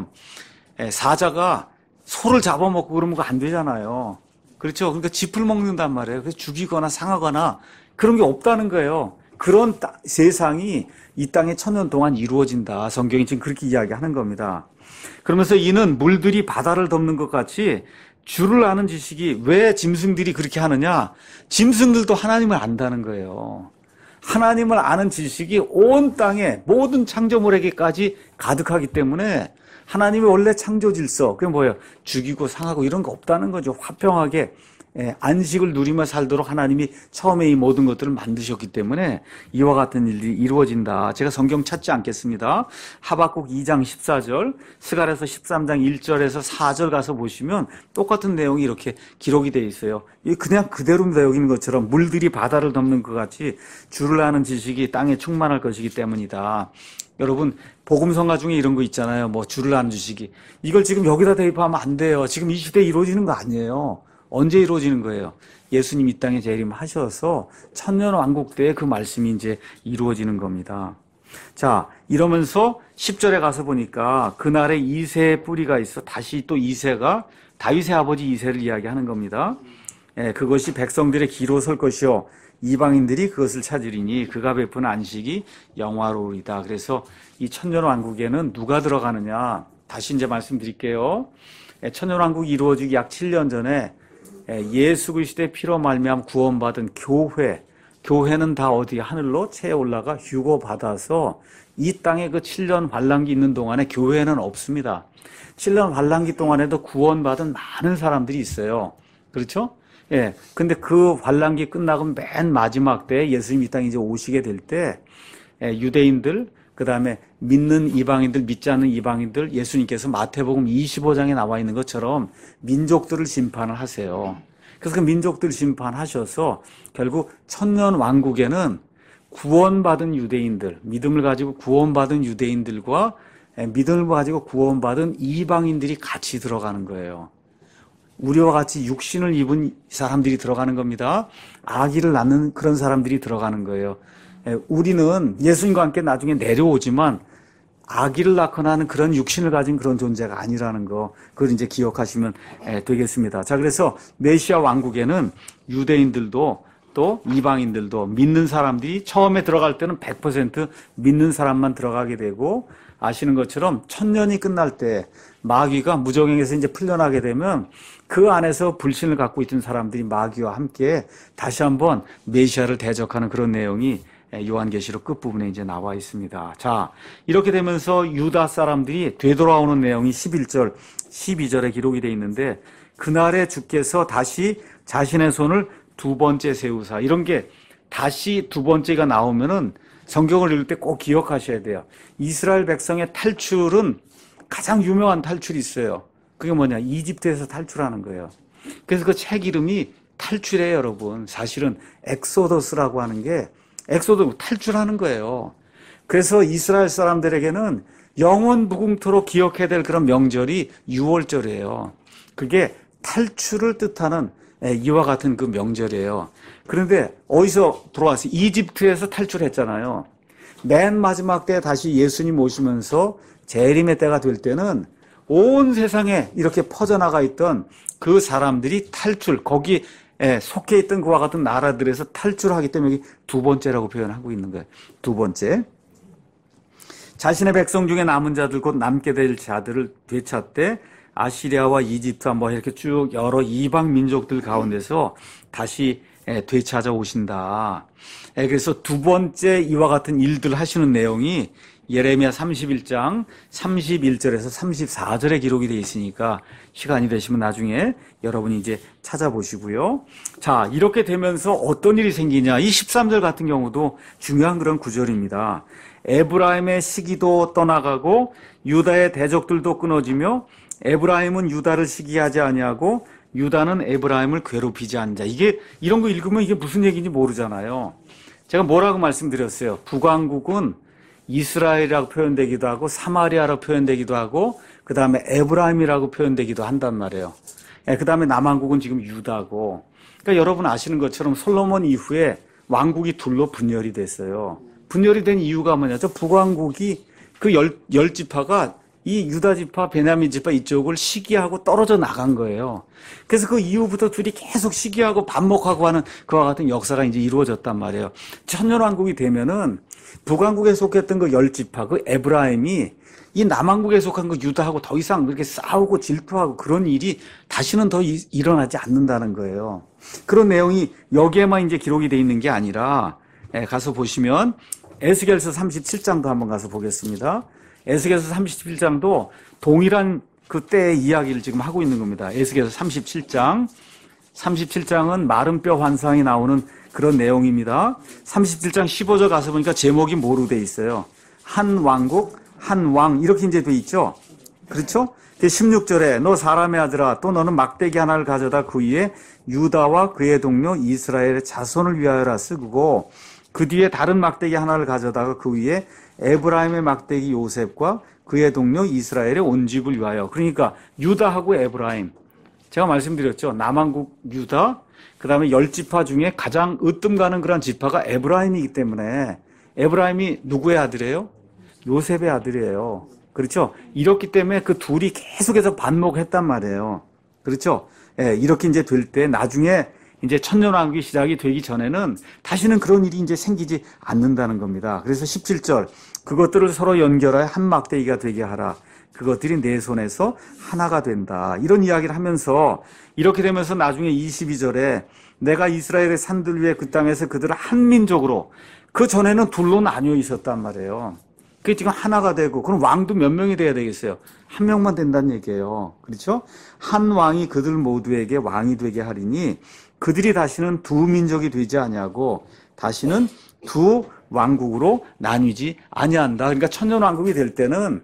사자가 소를 잡아먹고 그러면 그거 안 되잖아요. 그렇죠? 그러니까 짚을 먹는단 말이에요. 그래서 죽이거나 상하거나 그런 게 없다는 거예요. 그런 따, 세상이 이 땅에 천년 동안 이루어진다. 성경이 지금 그렇게 이야기하는 겁니다. 그러면서 이는 물들이 바다를 덮는 것 같이 주를 아는 지식이 왜 짐승들이 그렇게 하느냐? 짐승들도 하나님을 안다는 거예요. 하나님을 아는 지식이 온 땅에 모든 창조물에게까지 가득하기 때문에 하나님의 원래 창조 질서, 그게 뭐예요? 죽이고 상하고 이런 거 없다는 거죠. 화평하게 안식을 누리며 살도록 하나님이 처음에 이 모든 것들을 만드셨기 때문에 이와 같은 일이 이루어진다. 제가 성경 찾지 않겠습니다. 하박국 이 장 십사 절, 스가랴서 십삼 장 일 절에서 사 절 가서 보시면 똑같은 내용이 이렇게 기록이 되어 있어요. 그냥 그대로입니다. 여기 있는 것처럼 물들이 바다를 덮는 것 같이 주를 아는 지식이 땅에 충만할 것이기 때문이다. 여러분, 복음성가 중에 이런 거 있잖아요. 뭐 주를 아는 지식이. 이걸 지금 여기다 대입하면 안 돼요. 지금 이 시대에 이루어지는 거 아니에요. 언제 이루어지는 거예요? 예수님 이 땅에 재림하셔서 천년 왕국 때에 그 말씀이 이제 이루어지는 겁니다. 자, 이러면서 십 절에 가서 보니까 그날에 이새의 뿌리가 있어. 다시 또 이새가 다윗의 아버지 이새를 이야기하는 겁니다. 예, 그것이 백성들의 기로 설 것이요 이방인들이 그것을 찾으리니 그가 베푼 안식이 영화로우리다. 그래서 이 천년 왕국에는 누가 들어가느냐? 다시 이제 말씀드릴게요. 예, 천년 왕국이 이루어지기 약 칠 년 전에 예수 그리스도의 피로 말미암아 구원받은 교회, 교회는 다 어디 하늘로 채 올라가 휴거 받아서 이 땅에 그 칠 년 환란기 있는 동안에 교회는 없습니다. 칠 년 환란기 동안에도 구원받은 많은 사람들이 있어요. 그렇죠? 예. 근데 그 환란기 끝나고 맨 마지막 때 예수님이 이 땅에 이제 오시게 될 때 유대인들, 그 다음에 믿는 이방인들, 믿지 않는 이방인들, 예수님께서 마태복음 이십오 장에 나와 있는 것처럼 민족들을 심판을 하세요. 그래서 그 민족들 심판하셔서 결국 천년 왕국에는 구원받은 유대인들, 믿음을 가지고 구원받은 유대인들과 믿음을 가지고 구원받은 이방인들이 같이 들어가는 거예요. 우리와 같이 육신을 입은 사람들이 들어가는 겁니다. 아기를 낳는 그런 사람들이 들어가는 거예요. 우리는 예수님과 함께 나중에 내려오지만 아기를 낳거나 하는 그런 육신을 가진 그런 존재가 아니라는 거, 그걸 이제 기억하시면 되겠습니다. 자, 그래서 메시아 왕국에는 유대인들도 또 이방인들도 믿는 사람들이 처음에 들어갈 때는 백 퍼센트 믿는 사람만 들어가게 되고, 아시는 것처럼 천년이 끝날 때 마귀가 무정행에서 이제 풀려나게 되면 그 안에서 불신을 갖고 있던 사람들이 마귀와 함께 다시 한번 메시아를 대적하는 그런 내용이 요한계시록 끝부분에 이제 나와 있습니다. 자, 이렇게 되면서 유다 사람들이 되돌아오는 내용이 십일 절, 십이 절에 기록이 되어 있는데, 그날에 주께서 다시 자신의 손을 두 번째 세우사, 이런 게 다시 두 번째가 나오면은 성경을 읽을 때 꼭 기억하셔야 돼요. 이스라엘 백성의 탈출은 가장 유명한 탈출이 있어요. 그게 뭐냐? 이집트에서 탈출하는 거예요. 그래서 그 책 이름이 탈출이에요, 여러분. 사실은 엑소더스라고 하는 게 엑소더 탈출하는 거예요. 그래서 이스라엘 사람들에게는 영원 무궁토록 기억해야 될 그런 명절이 유월절이에요. 그게 탈출을 뜻하는 이와 같은 그 명절이에요. 그런데 어디서 들어왔어요? 이집트에서 탈출했잖아요. 맨 마지막 때 다시 예수님 오시면서 재림의 때가 될 때는 온 세상에 이렇게 퍼져나가 있던 그 사람들이 탈출, 거기 속해 있던 그와 같은 나라들에서 탈출하기 때문에 여기 두 번째라고 표현하고 있는 거예요. 두 번째. 자신의 백성 중에 남은 자들, 곧 남게 될 자들을 되찾되 아시리아와 이집트와 뭐 이렇게 쭉 여러 이방 민족들 가운데서 다시 되찾아 오신다. 그래서 두 번째 이와 같은 일들 하시는 내용이 예레미야 삼십일 장 삼십일 절에서 삼십사 절에 기록이 되어 있으니까 시간이 되시면 나중에 여러분이 이제 찾아보시고요. 자, 이렇게 되면서 어떤 일이 생기냐. 이 십삼 절 같은 경우도 중요한 그런 구절입니다. 에브라임의 시기도 떠나가고 유다의 대적들도 끊어지며 에브라임은 유다를 시기하지 아니하고 유다는 에브라임을 괴롭히지 않자. 이게 이런 거 읽으면 이게 무슨 얘기인지 모르잖아요. 제가 뭐라고 말씀드렸어요. 북왕국은 이스라엘이라고 표현되기도 하고 사마리아라고 표현되기도 하고 그 다음에 에브라임이라고 표현되기도 한단 말이에요. 그 다음에 남왕국은 지금 유다고. 그러니까 여러분 아시는 것처럼 솔로몬 이후에 왕국이 둘로 분열이 됐어요. 분열이 된 이유가 뭐냐? 저 북왕국이 그 열, 열 지파가 이 유다 지파, 베냐민 지파 이쪽을 시기하고 떨어져 나간 거예요. 그래서 그 이후부터 둘이 계속 시기하고 반목하고 하는 그와 같은 역사가 이제 이루어졌단 말이에요. 천년왕국이 되면은 북왕국에 속했던 그 열 지파, 그 에브라임이 이 남왕국에 속한 그 유다하고 더 이상 그렇게 싸우고 질투하고 그런 일이 다시는 더 이, 일어나지 않는다는 거예요. 그런 내용이 여기에만 이제 기록이 돼 있는 게 아니라, 예, 가서 보시면 에스겔서 삼십칠 장도 한번 가서 보겠습니다. 에스겔서 삼십칠 장도 동일한 그때의 이야기를 지금 하고 있는 겁니다. 에스겔서 삼십칠 장. 삼십칠 장은 마른 뼈 환상이 나오는 그런 내용입니다. 삼십칠 장 십오 절 가서 보니까 제목이 뭐로 돼 있어요? 한 왕국, 한 왕, 이렇게 이제 돼 있죠? 그렇죠? 십육 절에 너 사람의 아들아, 또 너는 막대기 하나를 가져다 그 위에 유다와 그의 동료 이스라엘의 자손을 위하여라 쓰고 그 뒤에 다른 막대기 하나를 가져다가 그 위에 에브라임의 막대기 요셉과 그의 동료 이스라엘의 온 집을 위하여. 그러니까 유다하고 에브라임. 제가 말씀드렸죠. 남왕국 유다, 그 다음에 열 지파 중에 가장 으뜸 가는 그런 지파가 에브라임이기 때문에 에브라임이 누구의 아들이에요? 요셉의 아들이에요. 그렇죠? 이렇기 때문에 그 둘이 계속해서 반목했단 말이에요. 그렇죠? 예, 이렇게 이제 될 때 나중에 이제 천년왕국이 시작이 되기 전에는 다시는 그런 일이 이제 생기지 않는다는 겁니다. 그래서 십칠 절 그것들을 서로 연결하여 한 막대기가 되게 하라. 그것들이 내 손에서 하나가 된다. 이런 이야기를 하면서 이렇게 되면서 나중에 이십이 절에 내가 이스라엘의 산들 위에 그 땅에서 그들을 한 민족으로, 그 전에는 둘로 나뉘어 있었단 말이에요. 그게 지금 하나가 되고, 그럼 왕도 몇 명이 돼야 되겠어요? 한 명만 된다는 얘기예요. 그렇죠? 한 왕이 그들 모두에게 왕이 되게 하리니 그들이 다시는 두 민족이 되지 아니하고 다시는 두 왕국으로 나뉘지 아니한다. 그러니까 천년왕국이 될 때는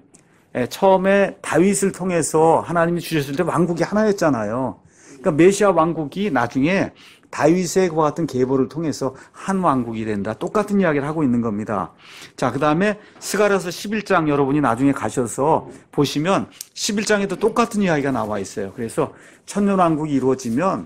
처음에 다윗을 통해서 하나님이 주셨을 때 왕국이 하나였잖아요. 그러니까 메시아 왕국이 나중에 다윗의 그와 같은 계보를 통해서 한 왕국이 된다. 똑같은 이야기를 하고 있는 겁니다. 자, 그 다음에 스가랴서 십일 장 여러분이 나중에 가셔서 보시면 십일 장에도 똑같은 이야기가 나와 있어요. 그래서 천년왕국이 이루어지면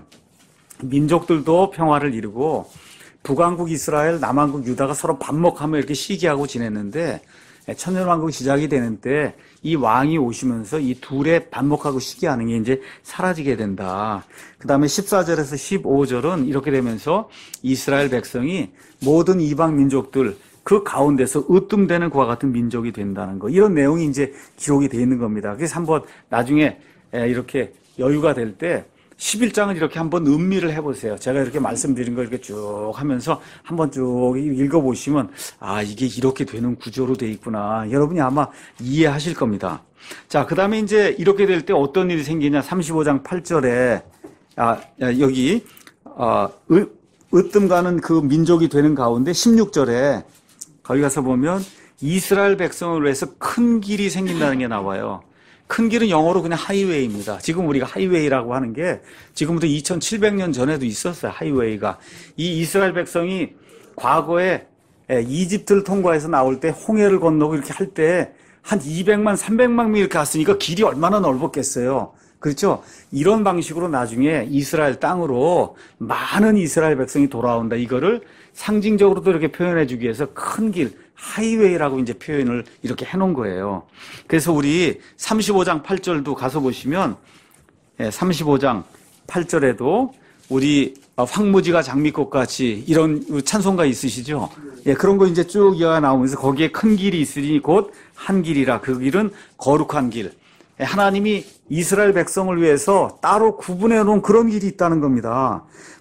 민족들도 평화를 이루고 북왕국 이스라엘, 남왕국 유다가 서로 반목하며 이렇게 시기하고 지냈는데 천년왕국이 시작이 되는 때 이 왕이 오시면서 이 둘의 반목하고 시기하는 게 이제 사라지게 된다. 그 다음에 십사 절에서 십오 절은 이렇게 되면서 이스라엘 백성이 모든 이방 민족들 그 가운데서 으뜸되는 그와 같은 민족이 된다는 거. 이런 내용이 이제 기록이 되어 있는 겁니다. 그래서 한번 나중에 이렇게 여유가 될 때 십일 장을 이렇게 한번 음미를 해보세요. 제가 이렇게 말씀드린 걸 이렇게 쭉 하면서 한번 쭉 읽어보시면 아, 이게 이렇게 되는 구조로 돼 있구나. 여러분이 아마 이해하실 겁니다. 자, 그 다음에 이제 이렇게 될 때 어떤 일이 생기냐. 삼십오 장 팔 절에 아, 여기 아, 으, 으뜸 가는 그 민족이 되는 가운데 십육 절에 거기 가서 보면 이스라엘 백성을 위해서 큰 길이 생긴다는 게 나와요. 큰 길은 영어로 그냥 하이웨이입니다. 지금 우리가 하이웨이라고 하는 게 지금부터 이천칠백 년 전에도 있었어요. 하이웨이가. 이 이스라엘 백성이 과거에 이집트를 통과해서 나올 때 홍해를 건너고 이렇게 할 때 한 이백만, 삼백만 명 이렇게 갔으니까 길이 얼마나 넓었겠어요. 그렇죠? 이런 방식으로 나중에 이스라엘 땅으로 많은 이스라엘 백성이 돌아온다. 이거를 상징적으로도 이렇게 표현해 주기 위해서 큰 길, 하이웨이라고 이제 표현을 이렇게 해놓은 거예요. 그래서 우리 삼십오 장 팔 절도 가서 보시면, 삼십오 장 팔 절에도 우리 황무지가 장미꽃 같이 이런 찬송가 있으시죠? 예, 그런 거 이제 쭉 이어가 나오면서 거기에 큰 길이 있으니 곧 한 길이라. 그 길은 거룩한 길. 하나님이 이스라엘 백성을 위해서 따로 구분해 놓은 그런 길이 있다는 겁니다.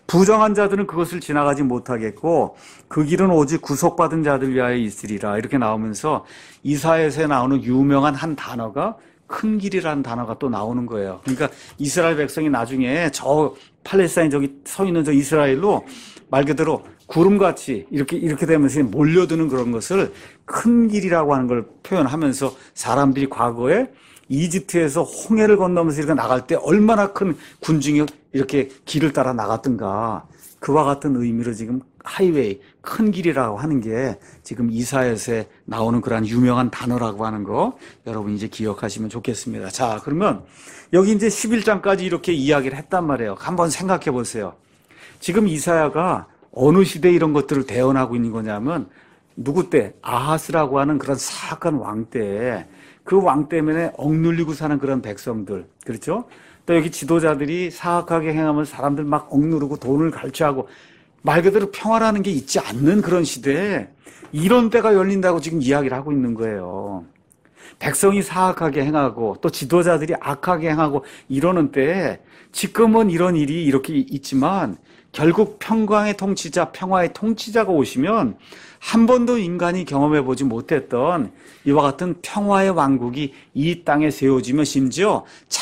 부정한 자들은 그것을 지나가지 못하겠고 그 길은 오직 구속받은 자들 위하여 있으리라. 이렇게 나오면서 이사야서에 나오는 유명한 한 단어가 큰 길이라는 단어가 또 나오는 거예요. 그러니까 이스라엘 백성이 나중에 저 팔레스타인 저기 서 있는 저 이스라엘로 말 그대로 구름같이 이렇게 이렇게 되면서 몰려드는 그런 것을 큰 길이라고 하는 걸 표현하면서 사람들이 과거에 이집트에서 홍해를 건너면서 이렇게 나갈 때 얼마나 큰 군중이 이렇게 길을 따라 나갔던가, 그와 같은 의미로 지금 하이웨이, 큰 길이라고 하는 게 지금 이사야서에 나오는 그러한 유명한 단어라고 하는 거 여러분 이제 기억하시면 좋겠습니다. 자, 그러면 여기 이제 십일 장까지 이렇게 이야기를 했단 말이에요. 한번 생각해 보세요. 지금 이사야가 어느 시대에 이런 것들을 대언하고 있는 거냐면 누구 때? 아하스라고 하는 그런 사악한 왕 때에 그 왕 때문에 억눌리고 사는 그런 백성들, 그렇죠? 또 여기 지도자들이 사악하게 행하면 사람들 막 억누르고 돈을 갈취하고 말 그대로 평화라는 게 있지 않는 그런 시대에 이런 때가 열린다고 지금 이야기를 하고 있는 거예요. 백성이 사악하게 행하고 또 지도자들이 악하게 행하고 이러는 때에 지금은 이런 일이 이렇게 있지만 결국 평강의 통치자, 평화의 통치자가 오시면 한 번도 인간이 경험해보지 못했던 이와 같은 평화의 왕국이 이 땅에 세워지며 심지어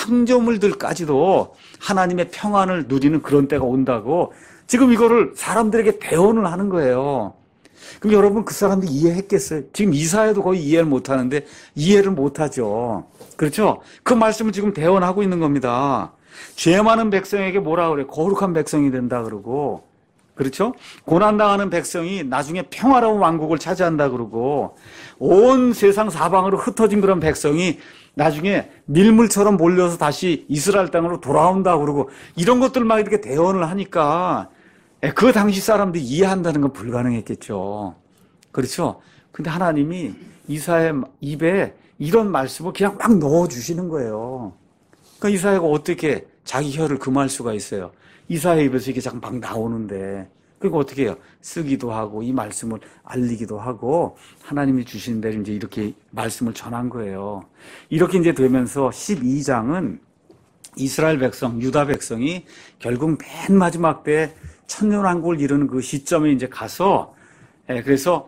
창조물들까지도 하나님의 평안을 누리는 그런 때가 온다고 지금 이거를 사람들에게 대언을 하는 거예요. 그럼 여러분 그 사람들이 이해했겠어요? 지금 이사야도 거의 이해를 못하는데 이해를 못하죠. 그렇죠? 그 말씀을 지금 대언하고 있는 겁니다. 죄 많은 백성에게 뭐라 그래? 거룩한 백성이 된다 그러고, 그렇죠? 고난당하는 백성이 나중에 평화로운 왕국을 차지한다 그러고, 온 세상 사방으로 흩어진 그런 백성이 나중에 밀물처럼 몰려서 다시 이스라엘 땅으로 돌아온다 그러고, 이런 것들 막 이렇게 대언을 하니까 그 당시 사람들이 이해한다는 건 불가능했겠죠. 그렇죠? 근데 하나님이 이사야의 입에 이런 말씀을 그냥 막 넣어주시는 거예요. 그러니까 이사야가 어떻게 자기 혀를 금할 수가 있어요? 이사야 입에서 이게 자꾸 막 나오는데, 그러니까 어떻게 해요? 쓰기도 하고 이 말씀을 알리기도 하고 하나님이 주신 대로 이제 이렇게 말씀을 전한 거예요. 이렇게 이제 되면서 십이 장은 이스라엘 백성, 유다 백성이 결국 맨 마지막 때 천년왕국을 이루는 그 시점에 이제 가서, 예, 그래서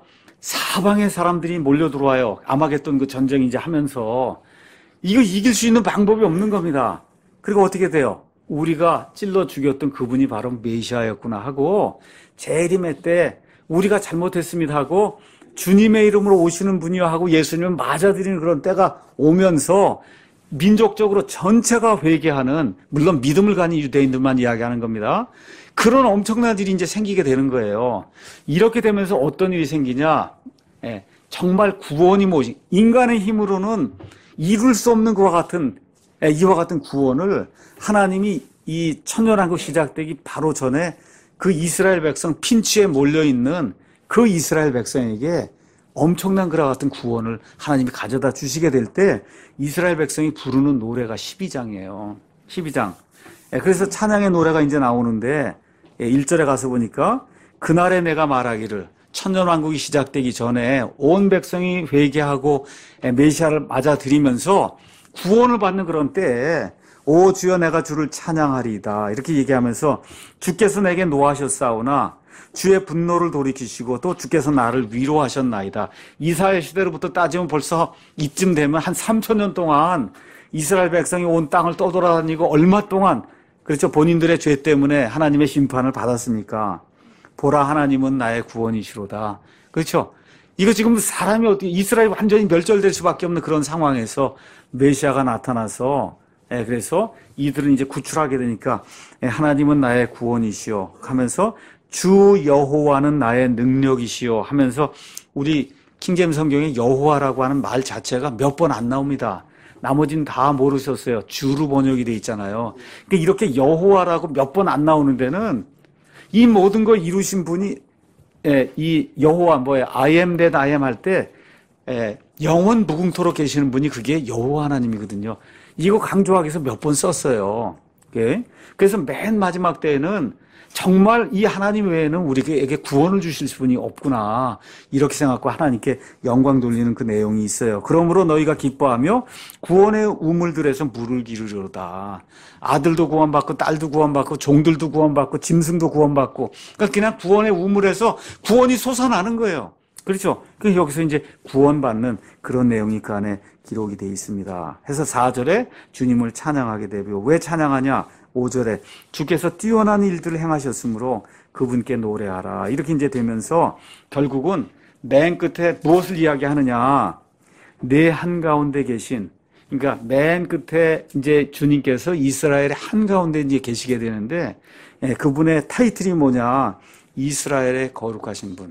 사방의 사람들이 몰려 들어와요. 아마겟돈 그 전쟁 이제 하면서 이거 이길 수 있는 방법이 없는 겁니다. 그리고 어떻게 돼요? 우리가 찔러 죽였던 그분이 바로 메시아였구나 하고 재림의 때 우리가 잘못했습니다 하고 주님의 이름으로 오시는 분이요 하고 예수님을 맞아들이는 그런 때가 오면서 민족적으로 전체가 회개하는, 물론 믿음을 가진 유대인들만 이야기하는 겁니다. 그런 엄청난 일이 이제 생기게 되는 거예요. 이렇게 되면서 어떤 일이 생기냐? 예, 정말 구원이 뭐지? 인간의 힘으로는 이룰 수 없는 그와 같은, 예, 이와 같은 구원을 하나님이 이 천년왕국 시작되기 바로 전에 그 이스라엘 백성 핀치에 몰려있는 그 이스라엘 백성에게 엄청난 그와 같은 구원을 하나님이 가져다 주시게 될 때 이스라엘 백성이 부르는 노래가 십이 장이에요. 십이 장. 예, 그래서 찬양의 노래가 이제 나오는데, 예, 일 절에 가서 보니까 그날에 내가 말하기를 천년왕국이 시작되기 전에 온 백성이 회개하고 메시아를 맞아들이면서 구원을 받는 그런 때에 오 주여 내가 주를 찬양하리이다 이렇게 얘기하면서 주께서 내게 노하셨사오나 주의 분노를 돌이키시고 또 주께서 나를 위로하셨나이다. 이스라엘 시대로부터 따지면 벌써 이쯤 되면 한 삼천 년 동안 이스라엘 백성이 온 땅을 떠돌아다니고 얼마 동안, 그렇죠, 본인들의 죄 때문에 하나님의 심판을 받았습니까? 보라 하나님은 나의 구원이시로다. 그렇죠? 이거 지금 사람이 어떻게, 이스라엘이 완전히 멸절될 수밖에 없는 그런 상황에서 메시아가 나타나서, 예, 그래서 이들은 이제 구출하게 되니까, 예, 하나님은 나의 구원이시오 하면서 주 여호와는 나의 능력이시오 하면서 우리 킹제임 성경에 여호와라고 하는 말 자체가 몇 번 안 나옵니다. 나머지는 다 모르셨어요. 주로 번역이 돼 있잖아요. 그러니까 이렇게 여호와라고 몇 번 안 나오는 데는 이 모든 걸 이루신 분이, 예, 이 여호와 뭐예요? I am that I am 할 때, 예, 영원 무궁토록 계시는 분이 그게 여호와 하나님이거든요. 이거 강조하기 위해서 몇 번 썼어요. 예? 그래서 맨 마지막 때에는 정말 이 하나님 외에는 우리에게 구원을 주실 분이 없구나. 이렇게 생각하고 하나님께 영광 돌리는 그 내용이 있어요. 그러므로 너희가 기뻐하며 구원의 우물들에서 물을 기르리로다. 아들도 구원받고 딸도 구원받고 종들도 구원받고 짐승도 구원받고, 그러니까 그냥 구원의 우물에서 구원이 솟아나는 거예요. 그렇죠? 그 여기서 이제 구원받는 그런 내용이 그 안에 기록이 되어 있습니다. 해서 사 절에 주님을 찬양하게 되고요. 왜 찬양하냐? 오 절에 주께서 뛰어난 일들을 행하셨으므로 그분께 노래하라. 이렇게 이제 되면서 결국은 맨 끝에 무엇을 이야기하느냐? 내 한가운데 계신, 그러니까 맨 끝에 이제 주님께서 이스라엘의 한가운데 이제 계시게 되는데, 예, 그분의 타이틀이 뭐냐? 이스라엘의 거룩하신 분.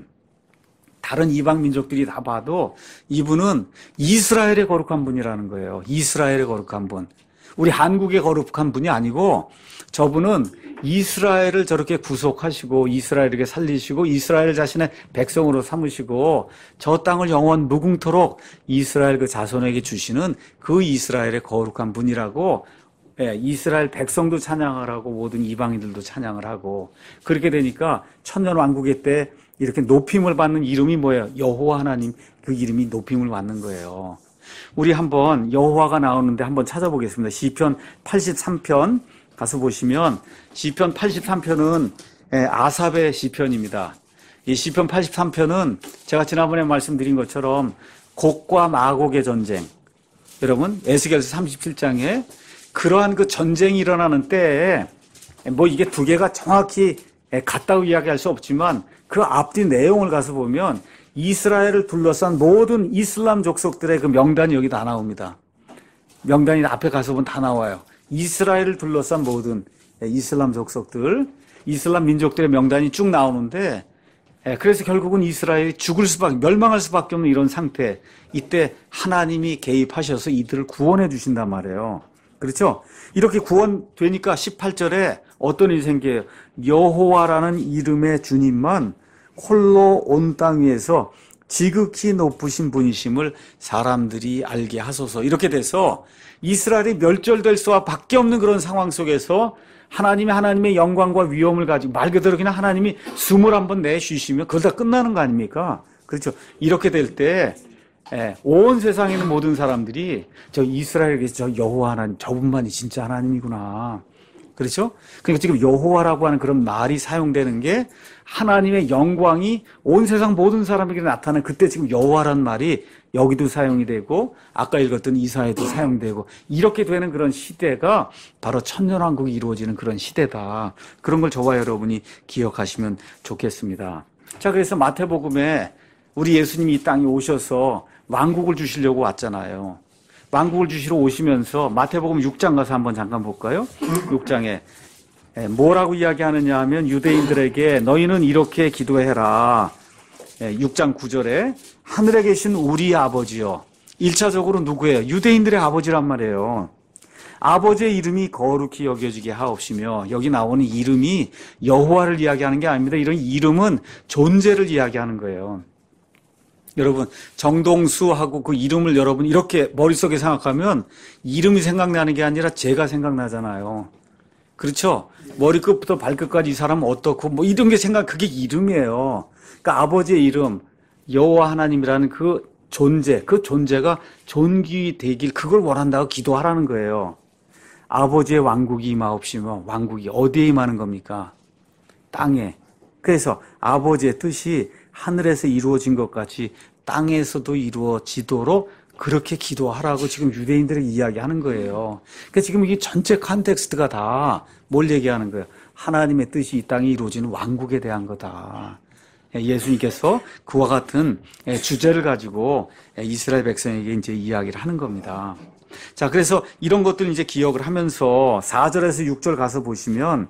다른 이방 민족들이 다 봐도 이분은 이스라엘의 거룩한 분이라는 거예요. 이스라엘의 거룩한 분. 우리 한국의 거룩한 분이 아니고 저분은 이스라엘을 저렇게 구속하시고 이스라엘에게 살리시고 이스라엘 자신의 백성으로 삼으시고 저 땅을 영원 무궁토록 이스라엘 그 자손에게 주시는 그 이스라엘의 거룩한 분이라고, 예, 이스라엘 백성도 찬양을 하고 모든 이방인들도 찬양을 하고, 그렇게 되니까 천년왕국의 때 이렇게 높임을 받는 이름이 뭐예요? 여호와 하나님, 그 이름이 높임을 받는 거예요. 우리 한번 여호와가 나오는데 한번 찾아보겠습니다. 시편 팔십삼 편 가서 보시면 시편 팔십삼 편은 아삽의 시편입니다. 이 시편 팔십삼 편은 제가 지난번에 말씀드린 것처럼 곡과 마곡의 전쟁, 여러분 에스겔서 삼십칠 장에 그러한 그 전쟁이 일어나는 때에 뭐 이게 두 개가 정확히 같다고 이야기할 수 없지만 그 앞뒤 내용을 가서 보면 이스라엘을 둘러싼 모든 이슬람 족속들의 그 명단이 여기 다 나옵니다. 명단이 앞에 가서 보면 다 나와요. 이스라엘을 둘러싼 모든 이슬람 족속들, 이슬람 민족들의 명단이 쭉 나오는데, 그래서 결국은 이스라엘이 죽을 수밖에, 멸망할 수밖에 없는 이런 상태. 이때 하나님이 개입하셔서 이들을 구원해 주신단 말이에요. 그렇죠? 이렇게 구원되니까 십팔 절에 어떤 일이 생겨요? 여호와라는 이름의 주님만 홀로 온 땅 위에서 지극히 높으신 분이심을 사람들이 알게 하소서. 이렇게 돼서 이스라엘이 멸절될 수와 밖에 없는 그런 상황 속에서 하나님이 하나님의 영광과 위엄을 가지고 말 그대로 그냥 하나님이 숨을 한번 내쉬시면 그러다 끝나는 거 아닙니까? 그렇죠? 이렇게 될 때 온 세상에 있는 모든 사람들이 저 이스라엘에게 저 여호와 하나님, 저분만이 진짜 하나님이구나. 그렇죠? 그러니까 지금 여호와라고 하는 그런 말이 사용되는 게 하나님의 영광이 온 세상 모든 사람에게 나타나는, 그때 지금 여호와라는 말이 여기도 사용이 되고 아까 읽었던 이사야에도 사용되고 이렇게 되는 그런 시대가 바로 천년왕국이 이루어지는 그런 시대다. 그런 걸 저와 여러분이 기억하시면 좋겠습니다. 자, 그래서 마태복음에 우리 예수님이 이 땅에 오셔서 왕국을 주시려고 왔잖아요. 왕국을 주시러 오시면서 마태복음 육 장 가서 한번 잠깐 볼까요? 육 장에 뭐라고 이야기하느냐 하면 유대인들에게 너희는 이렇게 기도해라. 육 장 구 절에 하늘에 계신 우리 아버지요. 일 차적으로 누구예요? 유대인들의 아버지란 말이에요. 아버지의 이름이 거룩히 여겨지게 하옵시며, 여기 나오는 이름이 여호와를 이야기하는 게 아닙니다. 이런 이름은 존재를 이야기하는 거예요. 여러분, 정동수하고 그 이름을 여러분 이렇게 머릿속에 생각하면 이름이 생각나는 게 아니라 제가 생각나잖아요. 그렇죠? 머리끝부터 발끝까지 이 사람은 어떻고 뭐 이런 게 생각, 그게 이름이에요. 그러니까 아버지의 이름, 여호와 하나님이라는 그 존재, 그 존재가 존귀되길, 그걸 원한다고 기도하라는 거예요. 아버지의 왕국이 임하옵시며, 왕국이 어디에 임하는 겁니까? 땅에. 그래서 아버지의 뜻이 하늘에서 이루어진 것 같이 땅에서도 이루어지도록 그렇게 기도하라고 지금 유대인들에게 이야기하는 거예요. 그러니까 지금 이게 전체 컨텍스트가 다 뭘 얘기하는 거예요? 하나님의 뜻이 이 땅에 이루어지는 왕국에 대한 거다. 예수님께서 그와 같은 주제를 가지고 이스라엘 백성에게 이제 이야기를 하는 겁니다. 자, 그래서 이런 것들 이제 기억을 하면서 사 절에서 육 절 가서 보시면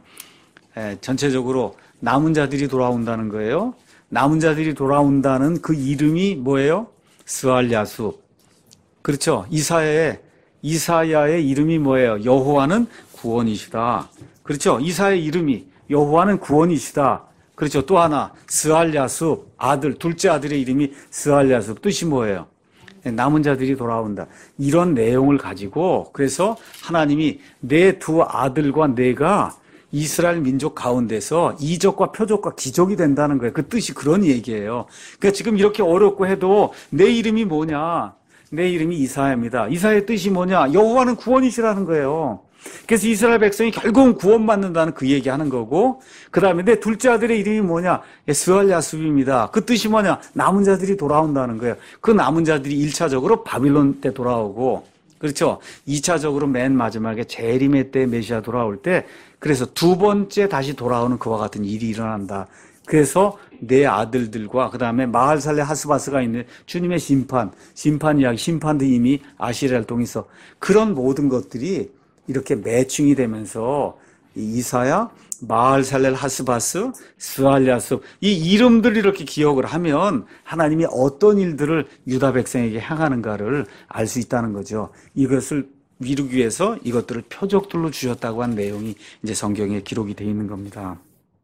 전체적으로 남은 자들이 돌아온다는 거예요. 남은 자들이 돌아온다는 그 이름이 뭐예요? 스알야숲. 그렇죠? 이사야의, 이사야의 이름이 뭐예요? 여호와는 구원이시다. 그렇죠? 이사야의 이름이 여호와는 구원이시다. 그렇죠? 또 하나, 스알야숲, 아들, 둘째 아들의 이름이 스알야숲. 뜻이 뭐예요? 남은 자들이 돌아온다. 이런 내용을 가지고, 그래서 하나님이 내 두 아들과 내가 이스라엘 민족 가운데서 이적과 표적과 기적이 된다는 거예요. 그 뜻이 그런 얘기예요. 그러니까 지금 이렇게 어렵고 해도 내 이름이 뭐냐? 내 이름이 이사야입니다. 이사야의 뜻이 뭐냐? 여호와는 구원이시라는 거예요. 그래서 이스라엘 백성이 결국은 구원받는다는 그 얘기하는 거고, 그 다음에 내 둘째 아들의 이름이 뭐냐? 스알야숲입니다. 그 뜻이 뭐냐? 남은 자들이 돌아온다는 거예요. 그 남은 자들이 일 차적으로 바빌론 때 돌아오고, 그렇죠? 이 차적으로 맨 마지막에 재림의 때 메시아 돌아올 때, 그래서 두 번째 다시 돌아오는 그와 같은 일이 일어난다. 그래서 내 아들들과 그 다음에 마할살레 하스바스가 있는 주님의 심판, 심판 이야기, 심판도 이미 아시리아를 통해서 그런 모든 것들이 이렇게 매칭이 되면서 이사야, 마할살렐 하스바스, 스알야숲 이 이름들을 이렇게 기억을 하면 하나님이 어떤 일들을 유다 백성에게 행하는가를 알 수 있다는 거죠. 이것을 이루기 위해서 이것들을 표적들로 주셨다고 한 내용이 이제 성경에 기록이 되어 있는 겁니다.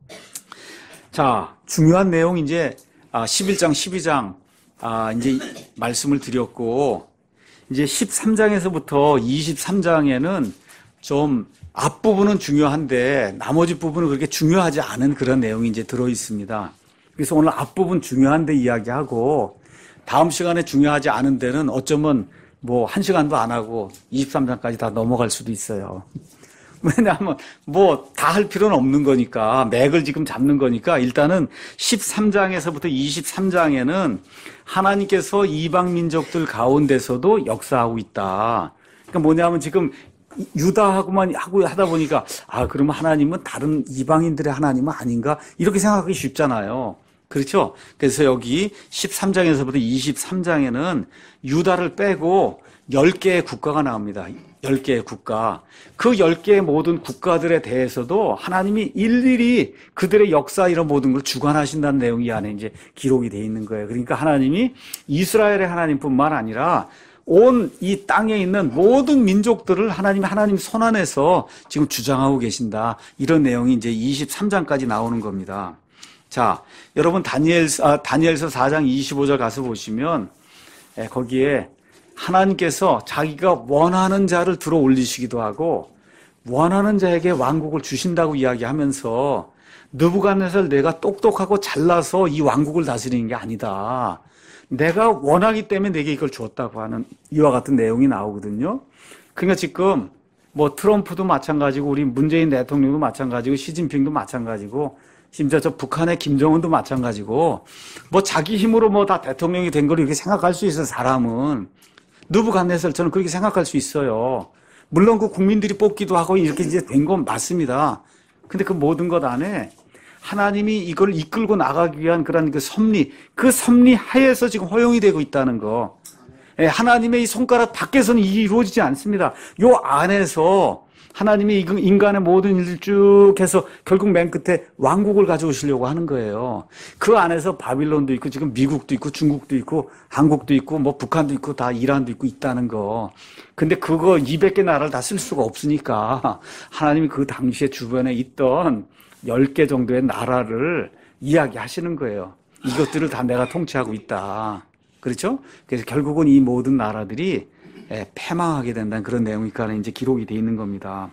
자, 중요한 내용 이제 십일 장, 십이 장 이제 말씀을 드렸고, 이제 십삼 장에서부터 이십삼 장에는 좀 앞부분은 중요한데 나머지 부분은 그렇게 중요하지 않은 그런 내용이 이제 들어 있습니다. 그래서 오늘 앞부분 중요한 데 이야기하고 다음 시간에 중요하지 않은 데는 어쩌면 뭐 한 시간도 안 하고 이십삼 장까지 다 넘어갈 수도 있어요. 왜냐하면 뭐 다 할 필요는 없는 거니까, 맥을 지금 잡는 거니까 일단은 십삼 장에서부터 이십삼 장에는 하나님께서 이방 민족들 가운데서도 역사하고 있다. 그러니까 뭐냐면 지금 유다하고만 하고 하다 보니까 아 그러면 하나님은 다른 이방인들의 하나님은 아닌가 이렇게 생각하기 쉽잖아요. 그렇죠? 그래서 여기 십삼 장에서부터 이십삼 장에는 유다를 빼고 열 개의 국가가 나옵니다. 열 개의 국가. 그 열 개의 모든 국가들에 대해서도 하나님이 일일이 그들의 역사 이런 모든 걸 주관하신다는 내용이 안에 이제 기록이 되어 있는 거예요. 그러니까 하나님이 이스라엘의 하나님뿐만 아니라 온 이 땅에 있는 모든 민족들을 하나님, 하나님 손 안에서 지금 주장하고 계신다. 이런 내용이 이제 이십삼 장까지 나오는 겁니다. 자, 여러분 다니엘, 아, 다니엘서 사 장 이십오 절 가서 보시면, 예, 거기에 하나님께서 자기가 원하는 자를 들어 올리시기도 하고, 원하는 자에게 왕국을 주신다고 이야기하면서, 느부갓네살 내가 똑똑하고 잘나서 이 왕국을 다스리는 게 아니다. 내가 원하기 때문에 내게 이걸 주었다고 하는 이와 같은 내용이 나오거든요. 그러니까 지금 뭐 트럼프도 마찬가지고 우리 문재인 대통령도 마찬가지고 시진핑도 마찬가지고 심지어 저 북한의 김정은도 마찬가지고 뭐 자기 힘으로 뭐 다 대통령이 된 걸 이렇게 생각할 수 있어요. 사람은. 느부갓네살처럼 그렇게 생각할 수 있어요. 물론 그 국민들이 뽑기도 하고 이렇게 이제 된 건 맞습니다. 근데 그 모든 것 안에 하나님이 이걸 이끌고 나가기 위한 그런 그 섭리, 그 섭리 하에서 지금 허용이 되고 있다는 거. 예, 하나님의 이 손가락 밖에서는 이게 이루어지지 않습니다. 요 안에서 하나님이 인간의 모든 일을 쭉 해서 결국 맨 끝에 왕국을 가져오시려고 하는 거예요. 그 안에서 바빌론도 있고 지금 미국도 있고 중국도 있고 한국도 있고 뭐 북한도 있고 다 이란도 있고 있다는 거. 근데 그거 이백 개 나라를 다 쓸 수가 없으니까 하나님이 그 당시에 주변에 있던 열 개 정도의 나라를 이야기하시는 거예요. 이것들을 다 내가 통치하고 있다. 그렇죠? 그래서 결국은 이 모든 나라들이 패망하게 된다는 그런 내용이 그 안에 이제 기록이 되어 있는 겁니다.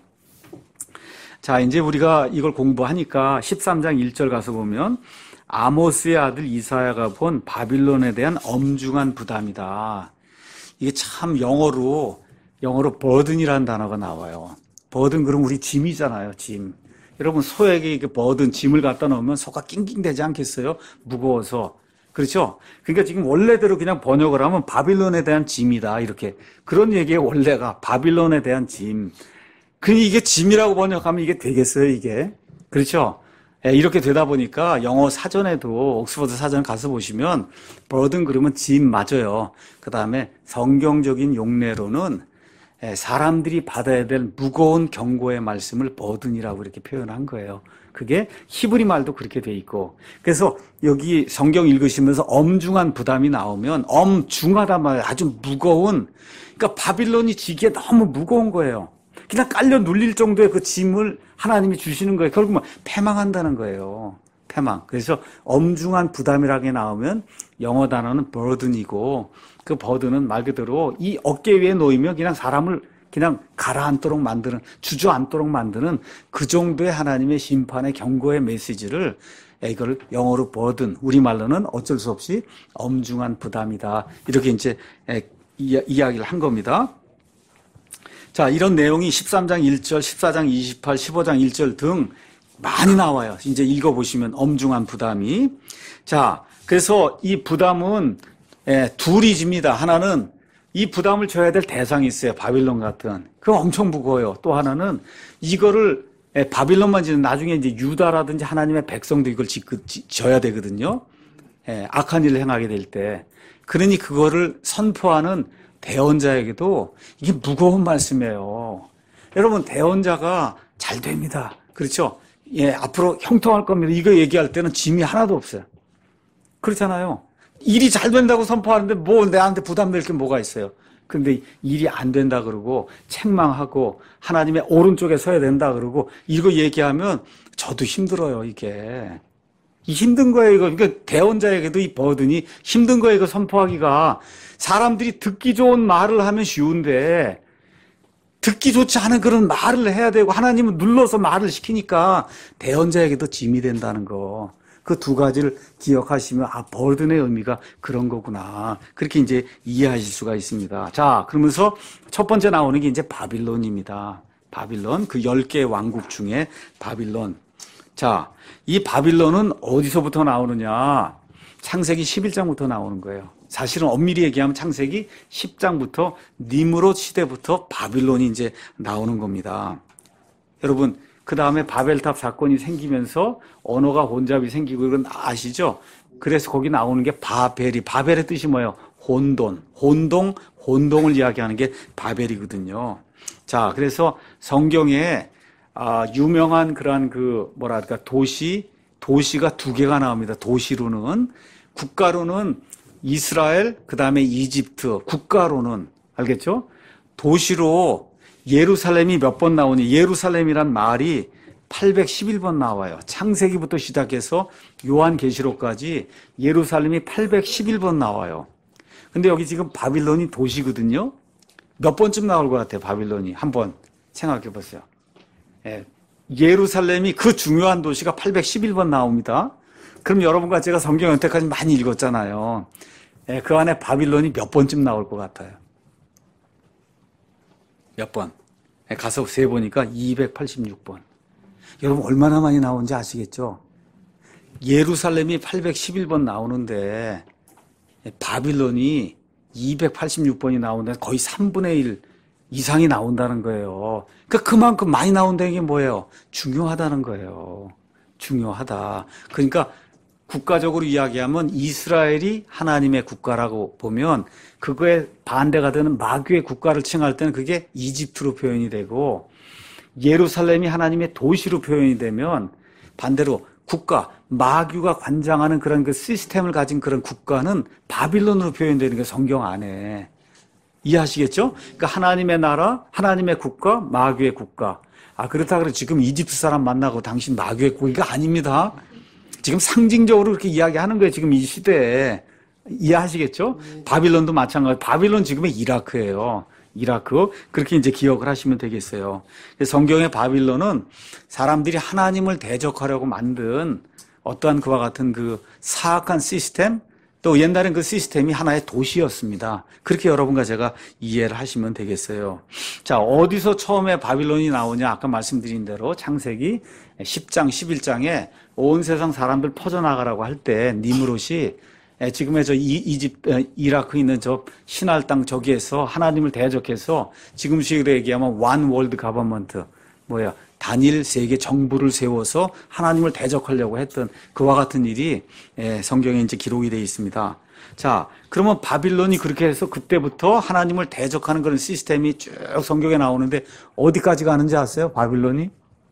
자, 이제 우리가 이걸 공부하니까 십삼 장 일 절 가서 보면 아모스의 아들 이사야가 본 바빌론에 대한 엄중한 부담이다. 이게 참 영어로, 영어로 버든이라는 단어가 나와요. 버든 그럼 우리 짐이잖아요, 짐. 여러분 소에게 이렇게 버든 짐을 갖다 놓으면 소가 낑낑대지 않겠어요? 무거워서. 그렇죠? 그러니까 지금 원래대로 그냥 번역을 하면 바빌론에 대한 짐이다. 이렇게. 그런 얘기의 원래가 바빌론에 대한 짐. 그니 이게 짐이라고 번역하면 이게 되겠어요, 이게? 그렇죠? 예, 이렇게 되다 보니까 영어 사전에도 옥스퍼드 사전 가서 보시면 버든 그러면 짐 맞아요. 그 다음에 성경적인 용례로는 사람들이 받아야 될 무거운 경고의 말씀을 버든이라고 이렇게 표현한 거예요. 그게 히브리 말도 그렇게 돼 있고. 그래서 여기 성경 읽으시면서 엄중한 부담이 나오면 엄중하단 말이에요. 아주 무거운. 그러니까 바빌론이 지기에 너무 무거운 거예요. 그냥 깔려 눌릴 정도의 그 짐을 하나님이 주시는 거예요. 결국 패망한다는 거예요. 패망. 그래서 엄중한 부담이라게 나오면 영어 단어는 burden이고 그 burden은 말 그대로 이 어깨 위에 놓이면 그냥 사람을 그냥 가라앉도록 만드는, 주저앉도록 만드는 그 정도의 하나님의 심판의 경고의 메시지를 이걸 영어로 버든, 우리말로는 어쩔 수 없이 엄중한 부담이다. 이렇게 이제 이야기를 한 겁니다. 자, 이런 내용이 십삼 장 일 절, 십사 장 이십팔, 십오 장 일 절 등 많이 나와요. 이제 읽어보시면 엄중한 부담이. 자, 그래서 이 부담은 둘이 집니다. 하나는 이 부담을 줘야 될 대상이 있어요. 바빌론 같은. 그거 엄청 무거워요. 또 하나는 이거를 바빌론만 지는 나중에 이제 유다라든지 하나님의 백성도 이걸 지, 지, 져야 되거든요. 예, 악한 일을 행하게 될 때. 그러니 그거를 선포하는 대언자에게도 이게 무거운 말씀이에요. 여러분, 대언자가 잘 됩니다. 그렇죠? 예, 앞으로 형통할 겁니다. 이거 얘기할 때는 짐이 하나도 없어요. 그렇잖아요. 일이 잘 된다고 선포하는데 뭐 내한테 부담될 게 뭐가 있어요. 근데 일이 안 된다 그러고 책망하고 하나님의 오른쪽에 서야 된다 그러고 이거 얘기하면 저도 힘들어요, 이게. 이 힘든 거예요, 이거. 그러니까 대언자에게도 이 버든이 힘든 거예요, 이거 선포하기가. 사람들이 듣기 좋은 말을 하면 쉬운데 듣기 좋지 않은 그런 말을 해야 되고 하나님은 눌러서 말을 시키니까 대언자에게도 짐이 된다는 거. 그 두 가지를 기억하시면 아, 버든의 의미가 그런 거구나. 그렇게 이제 이해하실 수가 있습니다. 자, 그러면서 첫 번째 나오는 게 이제 바빌론입니다. 바빌론, 그 열 개의 왕국 중에 바빌론. 자, 이 바빌론은 어디서부터 나오느냐? 창세기 십일 장부터 나오는 거예요. 사실은 엄밀히 얘기하면 창세기 십 장부터 니므롯 시대부터 바빌론이 이제 나오는 겁니다. 여러분, 그 다음에 바벨탑 사건이 생기면서 언어가 혼잡이 생기고 이건 아시죠? 그래서 거기 나오는 게 바벨이, 바벨의 뜻이 뭐예요? 혼돈, 혼동, 혼동을 이야기하는 게 바벨이거든요. 자, 그래서 성경에 아, 유명한 그러한 그 뭐랄까 도시, 도시가 두 개가 나옵니다. 도시로는, 국가로는 이스라엘, 그 다음에 이집트, 국가로는, 알겠죠? 도시로 예루살렘이 몇 번 나오니, 예루살렘이란 말이 팔백십일 번 나와요. 창세기부터 시작해서 요한계시록까지 예루살렘이 팔백십일 번 나와요. 근데 여기 지금 바빌론이 도시거든요. 몇 번쯤 나올 것 같아요, 바빌론이. 한번 생각해 보세요. 예, 예루살렘이 그 중요한 도시가 팔백십일 번 나옵니다. 그럼 여러분과 제가 성경 여태까지 많이 읽었잖아요. 예, 그 안에 바빌론이 몇 번쯤 나올 것 같아요? 몇 번? 예, 가서 세보니까 이백팔십육 번. 여러분 얼마나 많이 나오는지 아시겠죠? 예루살렘이 팔백십일 번 나오는데 예, 바빌론이 이백팔십육 번이 나오는데 거의 삼분의 일 이상이 나온다는 거예요. 그러니까 그만큼 많이 나온다는 게 뭐예요? 중요하다는 거예요. 중요하다. 그러니까 국가적으로 이야기하면 이스라엘이 하나님의 국가라고 보면 그거에 반대가 되는 마귀의 국가를 칭할 때는 그게 이집트로 표현이 되고 예루살렘이 하나님의 도시로 표현이 되면 반대로 국가, 마귀가 관장하는 그런 그 시스템을 가진 그런 국가는 바빌론으로 표현되는 게 성경 안에. 이해하시겠죠? 그러니까 하나님의 나라, 하나님의 국가, 마귀의 국가. 아, 그렇다 그래 지금 이집트 사람 만나고 당신 마귀의 국가 아닙니다. 지금 상징적으로 그렇게 이야기하는 거예요. 지금 이 시대에. 이해하시겠죠? 바빌론도 마찬가지. 바빌론 지금의 이라크예요. 이라크. 그렇게 이제 기억을 하시면 되겠어요. 성경의 바빌론은 사람들이 하나님을 대적하려고 만든 어떠한 그와 같은 그 사악한 시스템, 또 옛날엔 그 시스템이 하나의 도시였습니다. 그렇게 여러분과 제가 이해를 하시면 되겠어요. 자, 어디서 처음에 바빌론이 나오냐? 아까 말씀드린 대로 창세기 십 장, 십일 장에 온 세상 사람들 퍼져나가라고 할 때 니므롯이 지금의 저 이집, 이라크에 있는 저 신할 땅 저기에서 하나님을 대적해서 지금식으로 얘기하면 원 월드 가버먼트, 뭐야, 단일 세계 정부를 세워서 하나님을 대적하려고 했던 그와 같은 일이 성경에 이제 기록이 되어 있습니다. 자, 그러면 바빌론이 그렇게 해서 그때부터 하나님을 대적하는 그런 시스템이 쭉 성경에 나오는데 어디까지 가는지 아세요? 바빌론이?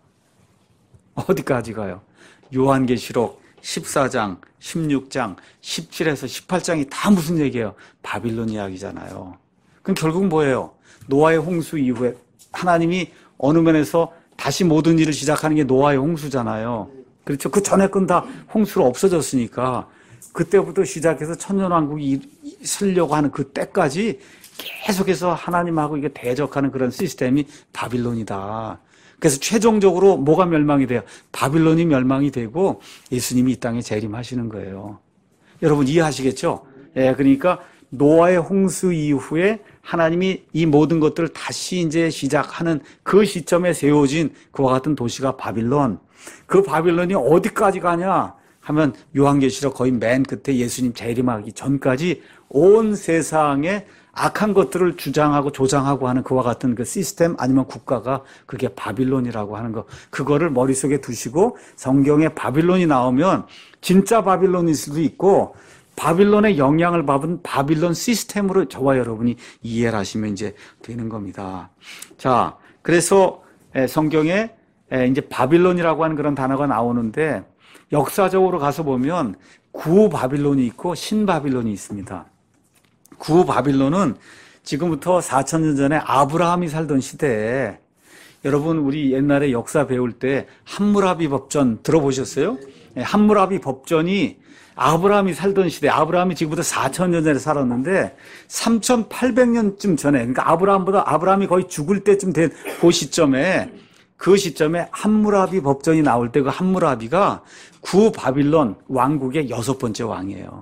어디까지 가요? 요한계시록 십사 장, 십육 장, 십칠에서 십팔 장이 다 무슨 얘기예요? 바빌론 이야기잖아요. 그럼 결국은 뭐예요? 노아의 홍수 이후에 하나님이 어느 면에서 다시 모든 일을 시작하는 게 노아의 홍수잖아요. 그렇죠? 그 전에 건 다 홍수로 없어졌으니까 그때부터 시작해서 천년왕국이 서려고 하는 그 때까지 계속해서 하나님하고 이게 대적하는 그런 시스템이 바빌론이다. 그래서 최종적으로 뭐가 멸망이 돼요? 바빌론이 멸망이 되고 예수님이 이 땅에 재림하시는 거예요. 여러분 이해하시겠죠? 예, 그러니까 노아의 홍수 이후에 하나님이 이 모든 것들을 다시 이제 시작하는 그 시점에 세워진 그와 같은 도시가 바빌론. 그 바빌론이 어디까지 가냐 하면 요한계시록 거의 맨 끝에 예수님 재림하기 전까지 온 세상에 악한 것들을 주장하고 조장하고 하는 그와 같은 그 시스템 아니면 국가가 그게 바빌론이라고 하는 거. 그거를 머릿속에 두시고 성경에 바빌론이 나오면 진짜 바빌론일 수도 있고 바빌론의 영향을 받은 바빌론 시스템으로 저와 여러분이 이해를 하시면 이제 되는 겁니다. 자, 그래서 성경에 이제 바빌론이라고 하는 그런 단어가 나오는데 역사적으로 가서 보면 구 바빌론이 있고 신 바빌론이 있습니다. 구 바빌론은 지금부터 사천 년 전에 아브라함이 살던 시대에 여러분 우리 옛날에 역사 배울 때 함무라비 법전 들어보셨어요? 함무라비 법전이 아브라함이 살던 시대, 아브라함이 지금부터 사천 년 전에 살았는데 삼천팔백 년쯤 전에, 그러니까 아브라함보다 아브라함이 거의 죽을 때쯤 된 그 시점에 그 시점에 함무라비 법전이 나올 때 그 함무라비가 구 바빌론 왕국의 여섯 번째 왕이에요.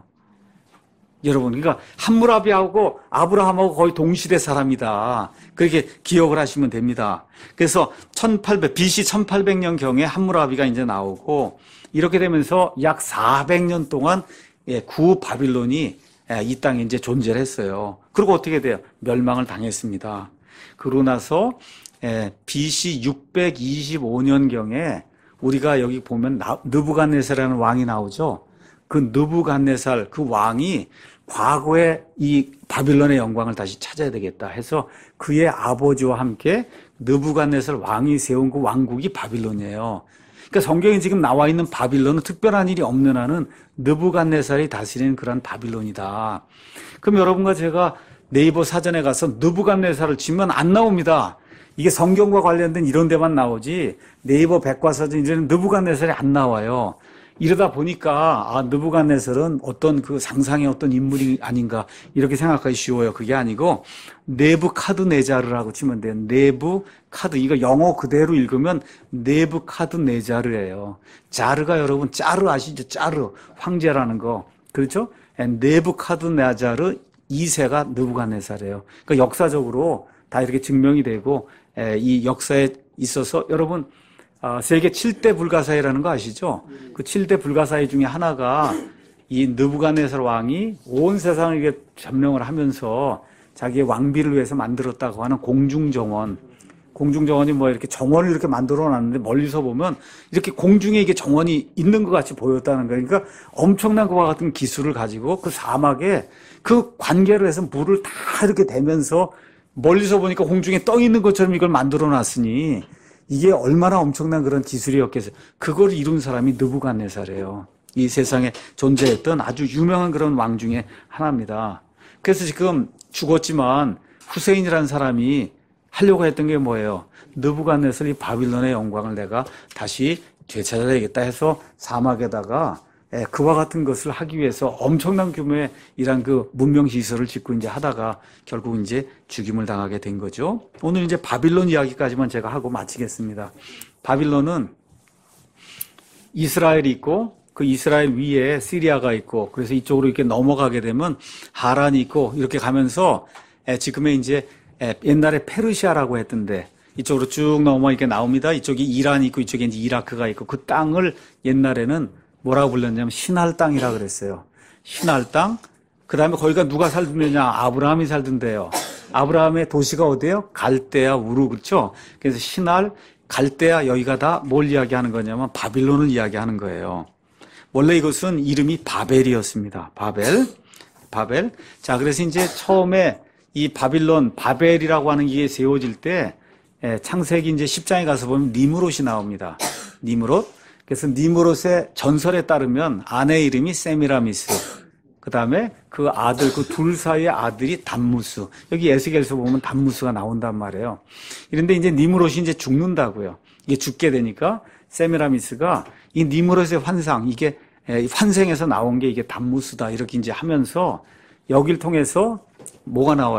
여러분, 그러니까 함무라비하고 아브라함하고 거의 동시대 사람이다. 그렇게 기억을 하시면 됩니다. 그래서 천팔백, 비씨 천팔백 년경에 함무라비가 이제 나오고 이렇게 되면서 약 사백 년 동안 구 바빌론이 이 땅에 이제 존재를 했어요. 그리고 어떻게 돼요? 멸망을 당했습니다. 그러고 나서 비씨 육백이십오 년경에 우리가 여기 보면 느부갓네살이라는 왕이 나오죠. 그 느부갓네살 그 왕이 과거에 이 바빌론의 영광을 다시 찾아야 되겠다 해서 그의 아버지와 함께 느부갓네살 왕이 세운 그 왕국이 바빌론이에요. 그러니까 성경에 지금 나와 있는 바빌론은 특별한 일이 없는 한은 느부갓네살이 다스리는 그런 바빌론이다. 그럼 여러분과 제가 네이버 사전에 가서 느부갓네살을 치면 안 나옵니다. 이게 성경과 관련된 이런 데만 나오지 네이버 백과사전 이제는 느부갓네살이 안 나와요. 이러다 보니까 아 느부갓네살은 어떤 그 상상의 어떤 인물이 아닌가 이렇게 생각하기 쉬워요. 그게 아니고 네부카드네자르라고 치면 돼요. 네부카드 이거 영어 그대로 읽으면 네부카드네자르예요. 자르가 여러분 짜르 아시죠? 짜르 황제라는 거 그렇죠? 네부카드네자르 이 세가 느부갓네살이에요. 그러니까 역사적으로 다 이렇게 증명이 되고 이 역사에 있어서 여러분 세계 칠 대 불가사의라는 거 아시죠? 그 칠 대 불가사의 중에 하나가 이 느부갓네살 왕이 온 세상을 이렇게 점령을 하면서 자기의 왕비를 위해서 만들었다고 하는 공중정원. 공중정원이 뭐 이렇게 정원을 이렇게 만들어 놨는데 멀리서 보면 이렇게 공중에 이게 정원이 있는 것 같이 보였다는 거예요. 그러니까 엄청난 것과 같은 기술을 가지고 그 사막에 그 관계로 해서 물을 다 이렇게 대면서 멀리서 보니까 공중에 떠 있는 것처럼 이걸 만들어 놨으니 이게 얼마나 엄청난 그런 기술이었겠어요. 그걸 이룬 사람이 느부갓네살이에요. 이 세상에 존재했던 아주 유명한 그런 왕 중에 하나입니다. 그래서 지금 죽었지만 후세인이라는 사람이 하려고 했던 게 뭐예요? 느부갓네살 이 바빌론의 영광을 내가 다시 되찾아야겠다 해서 사막에다가 그와 같은 것을 하기 위해서 엄청난 규모의 이런 그 문명 시설을 짓고 이제 하다가 결국 이제 죽임을 당하게 된 거죠. 오늘 이제 바빌론 이야기까지만 제가 하고 마치겠습니다. 바빌론은 이스라엘이 있고 그 이스라엘 위에 시리아가 있고 그래서 이쪽으로 이렇게 넘어가게 되면 하란이 있고 이렇게 가면서 지금의 이제 옛날에 페르시아라고 했던데 이쪽으로 쭉 넘어 이렇게 나옵니다. 이쪽이 이란이 있고 이쪽에 이제 이라크가 있고 그 땅을 옛날에는 뭐라고 불렀냐면 신할 땅이라 그랬어요. 신할 땅. 그 다음에 거기가 누가 살던 데냐? 아브라함이 살던 데요. 아브라함의 도시가 어디예요? 갈대아 우르 그렇죠? 그래서 신할, 갈대아 여기가 다 뭘 이야기하는 거냐면 바빌론을 이야기하는 거예요. 원래 이것은 이름이 바벨이었습니다. 바벨. 바벨. 자, 그래서 이제 처음에 이 바빌론, 바벨이라고 하는 게 세워질 때 창세기 이제 십 장에 가서 보면 니므롯이 나옵니다. 니므롯. 그래서 니므롯의 전설에 따르면 아내 이름이 세미라미스. 그 다음에 그 아들, 그 둘 사이의 아들이 담무스. 여기 에스겔에서 보면 담무스가 나온단 말이에요. 이런데 이제 니므롯이 이제 죽는다고요. 이게 죽게 되니까 세미라미스가 이 니므롯의 환상, 이게 환생에서 나온 게 이게 담무스다. 이렇게 이제 하면서 여길 통해서 뭐가 나와요?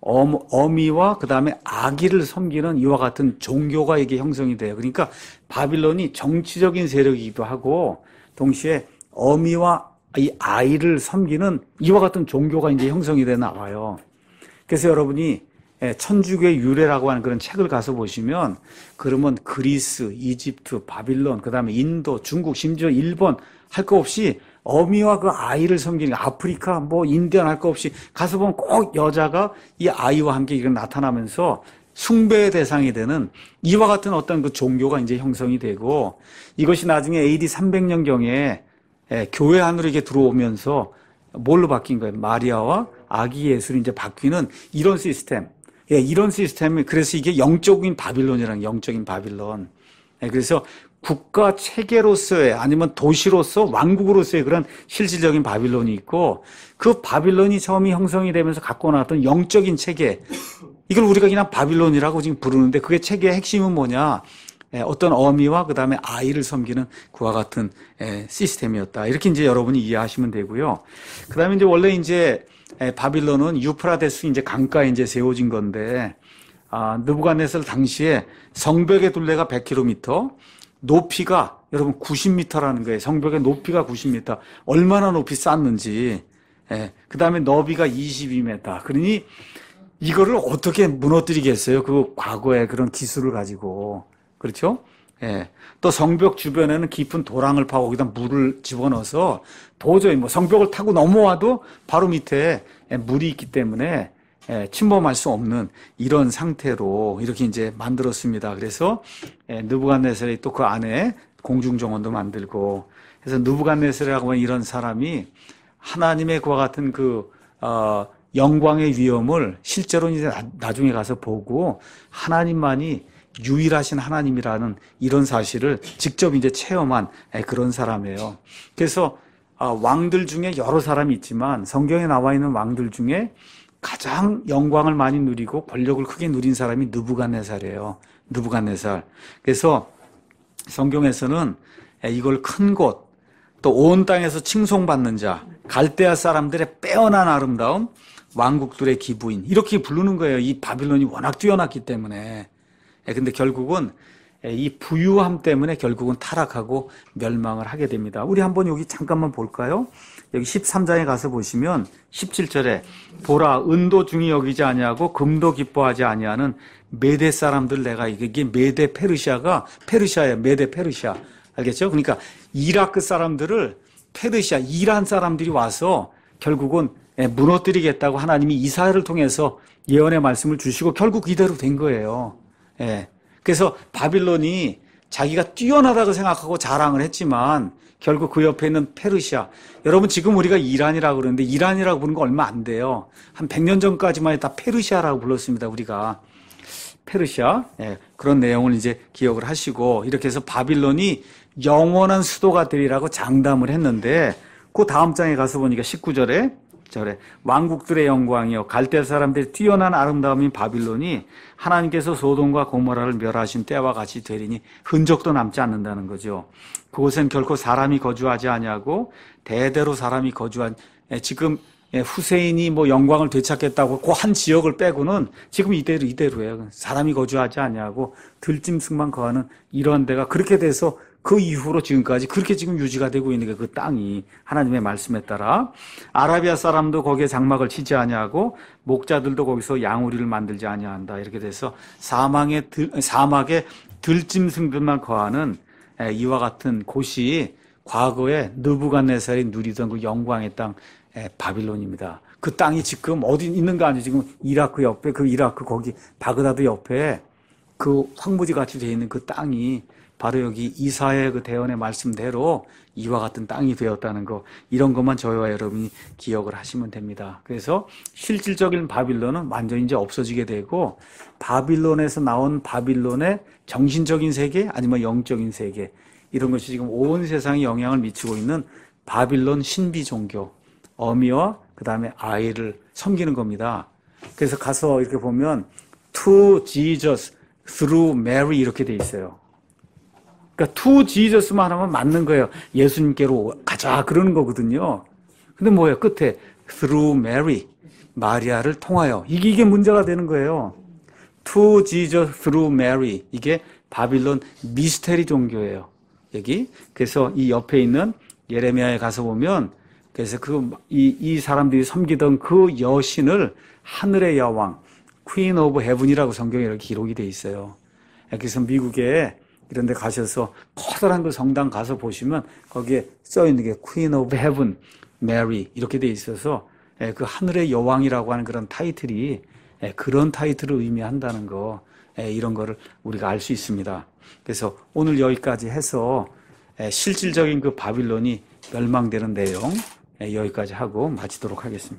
엄, 어미와 그 다음에 아기를 섬기는 이와 같은 종교가 이게 형성이 돼요. 그러니까 바빌론이 정치적인 세력이기도 하고 동시에 어미와 이 아이를 섬기는 이와 같은 종교가 이제 형성이 돼 나와요. 그래서 여러분이 천주교의 유래라고 하는 그런 책을 가서 보시면 그러면 그리스, 이집트, 바빌론, 그 다음에 인도, 중국, 심지어 일본 할 거 없이 어미와 그 아이를 섬기는 아프리카, 뭐 인디언 할 거 없이 가서 보면 꼭 여자가 이 아이와 함께 이렇게 나타나면서 숭배의 대상이 되는 이와 같은 어떤 그 종교가 이제 형성이 되고 이것이 나중에 에이디 삼백 년경에 교회 안으로 이렇게 들어오면서 뭘로 바뀐 거예요? 마리아와 아기 예수로 이제 바뀌는 이런 시스템. 예, 이런 시스템이, 그래서 이게 영적인 바빌론이라는 영적인 바빌론. 예, 그래서 국가 체계로서의 아니면 도시로서 왕국으로서의 그런 실질적인 바빌론이 있고 그 바빌론이 처음이 형성이 되면서 갖고 나왔던 영적인 체계. 이걸 우리가 그냥 바빌론이라고 지금 부르는데 그게 체계의 핵심은 뭐냐? 예, 어떤 어미와 그 다음에 아이를 섬기는 그와 같은 예, 시스템이었다. 이렇게 이제 여러분이 이해하시면 되고요. 그 다음에 이제 원래 이제 예, 바빌론은 유프라데스 이제 강가에 이제 세워진 건데, 아, 느부갓네살 당시에 성벽의 둘레가 백 킬로미터, 높이가 여러분 구십 미터라는 거예요. 성벽의 높이가 구십 미터. 얼마나 높이 쌓는지. 예, 그 다음에 너비가 이십이 미터. 그러니 이거를 어떻게 무너뜨리겠어요? 그 과거의 그런 기술을 가지고. 그렇죠? 예. 또 성벽 주변에는 깊은 도랑을 파고 거기다 물을 집어넣어서 도저히 뭐 성벽을 타고 넘어와도 바로 밑에 물이 있기 때문에 침범할 수 없는 이런 상태로 이렇게 이제 만들었습니다. 그래서 느부갓네살이 또 그 안에 공중정원도 만들고 그래서 느부갓네살이라고 하는 이런 사람이 하나님의 그와 같은 그 어, 영광의 위엄을 실제로 이제 나중에 가서 보고 하나님만이 유일하신 하나님이라는 이런 사실을 직접 이제 체험한 그런 사람이에요. 그래서 왕들 중에 여러 사람이 있지만 성경에 나와 있는 왕들 중에 가장 영광을 많이 누리고 권력을 크게 누린 사람이 느부갓네살이에요. 느부갓네살. 그래서 성경에서는 이걸 큰 곳, 또 온 땅에서 칭송받는 자, 갈대아 사람들의 빼어난 아름다움, 왕국들의 기부인 이렇게 부르는 거예요. 이 바빌론이 워낙 뛰어났기 때문에. 근데 결국은 이 부유함 때문에 결국은 타락하고 멸망을 하게 됩니다. 우리 한번 여기 잠깐만 볼까요? 여기 십삼 장에 가서 보시면 십칠 절에 보라 은도 중히 여기지 아니하고 금도 기뻐하지 아니하는 메대 사람들 내가 이게 메대 페르시아가 페르시아예요. 메대 페르시아. 알겠죠? 그러니까 이라크 사람들을 페르시아 이란 사람들이 와서 결국은 무너뜨리겠다고 하나님이 이사야를 통해서 예언의 말씀을 주시고 결국 이대로 된 거예요. 예. 그래서 바빌론이 자기가 뛰어나다고 생각하고 자랑을 했지만 결국 그 옆에 있는 페르시아. 여러분 지금 우리가 이란이라고 그러는데 이란이라고 부르는 거 얼마 안 돼요. 한 백 년 전까지만 해도 다 페르시아라고 불렀습니다. 우리가. 페르시아. 예. 그런 내용을 이제 기억을 하시고 이렇게 해서 바빌론이 영원한 수도가 되리라고 장담을 했는데 그 다음 장에 가서 보니까 십구 절에 절에 왕국들의 영광이요 갈대 사람들의 뛰어난 아름다움인 바빌론이 하나님께서 소돔과 고모라를 멸하신 때와 같이 되리니 흔적도 남지 않는다는 거죠. 그곳엔 결코 사람이 거주하지 아니하고 대대로 사람이 거주한 지금 후세인이 뭐 영광을 되찾겠다고 그 한 지역을 빼고는 지금 이대로 이대로예요. 사람이 거주하지 아니하고 들짐승만 거하는 이런 데가 그렇게 돼서 그 이후로 지금까지 그렇게 지금 유지가 되고 있는 게 그 땅이 하나님의 말씀에 따라 아라비아 사람도 거기에 장막을 치지 아니하고 목자들도 거기서 양우리를 만들지 아니한다. 이렇게 돼서 사망의 들, 사막에 들짐승들만 거하는 이와 같은 곳이 과거에 느부갓네살이 누리던 그 영광의 땅 바빌론입니다. 그 땅이 지금 어디 있는가 아니에요. 지금 이라크 옆에 그 이라크 거기 바그다드 옆에 그 황무지 같이 되어 있는 그 땅이 바로 여기 이사야의 그 대언의 말씀대로 이와 같은 땅이 되었다는 거 이런 것만 저희와 여러분이 기억을 하시면 됩니다. 그래서 실질적인 바빌론은 완전히 이제 없어지게 되고 바빌론에서 나온 바빌론의 정신적인 세계 아니면 영적인 세계 이런 것이 지금 온 세상에 영향을 미치고 있는 바빌론 신비 종교 어미와 그 다음에 아이를 섬기는 겁니다. 그래서 가서 이렇게 보면 to Jesus through Mary 이렇게 돼 있어요. 그러니까 to Jesus만 하면 맞는 거예요. 예수님께로 가자 그러는 거거든요. 근데 뭐예요? 끝에 through Mary 마리아를 통하여. 이게, 이게 문제가 되는 거예요. To Jesus through Mary. 이게 바빌론 미스테리 종교예요. 여기. 그래서 이 옆에 있는 예레미야에 가서 보면, 그래서 그, 이, 이 사람들이 섬기던 그 여신을 하늘의 여왕, Queen of Heaven이라고 성경에 이렇게 기록이 돼 있어요. 그래서 미국에 이런 데 가셔서 커다란 그 성당 가서 보시면 거기에 써 있는 게 Queen of Heaven, Mary 이렇게 돼 있어서 그 하늘의 여왕이라고 하는 그런 타이틀이 그런 타이틀을 의미한다는 거, 이런 거를 우리가 알 수 있습니다. 그래서 오늘 여기까지 해서 실질적인 그 바빌론이 멸망되는 내용 여기까지 하고 마치도록 하겠습니다.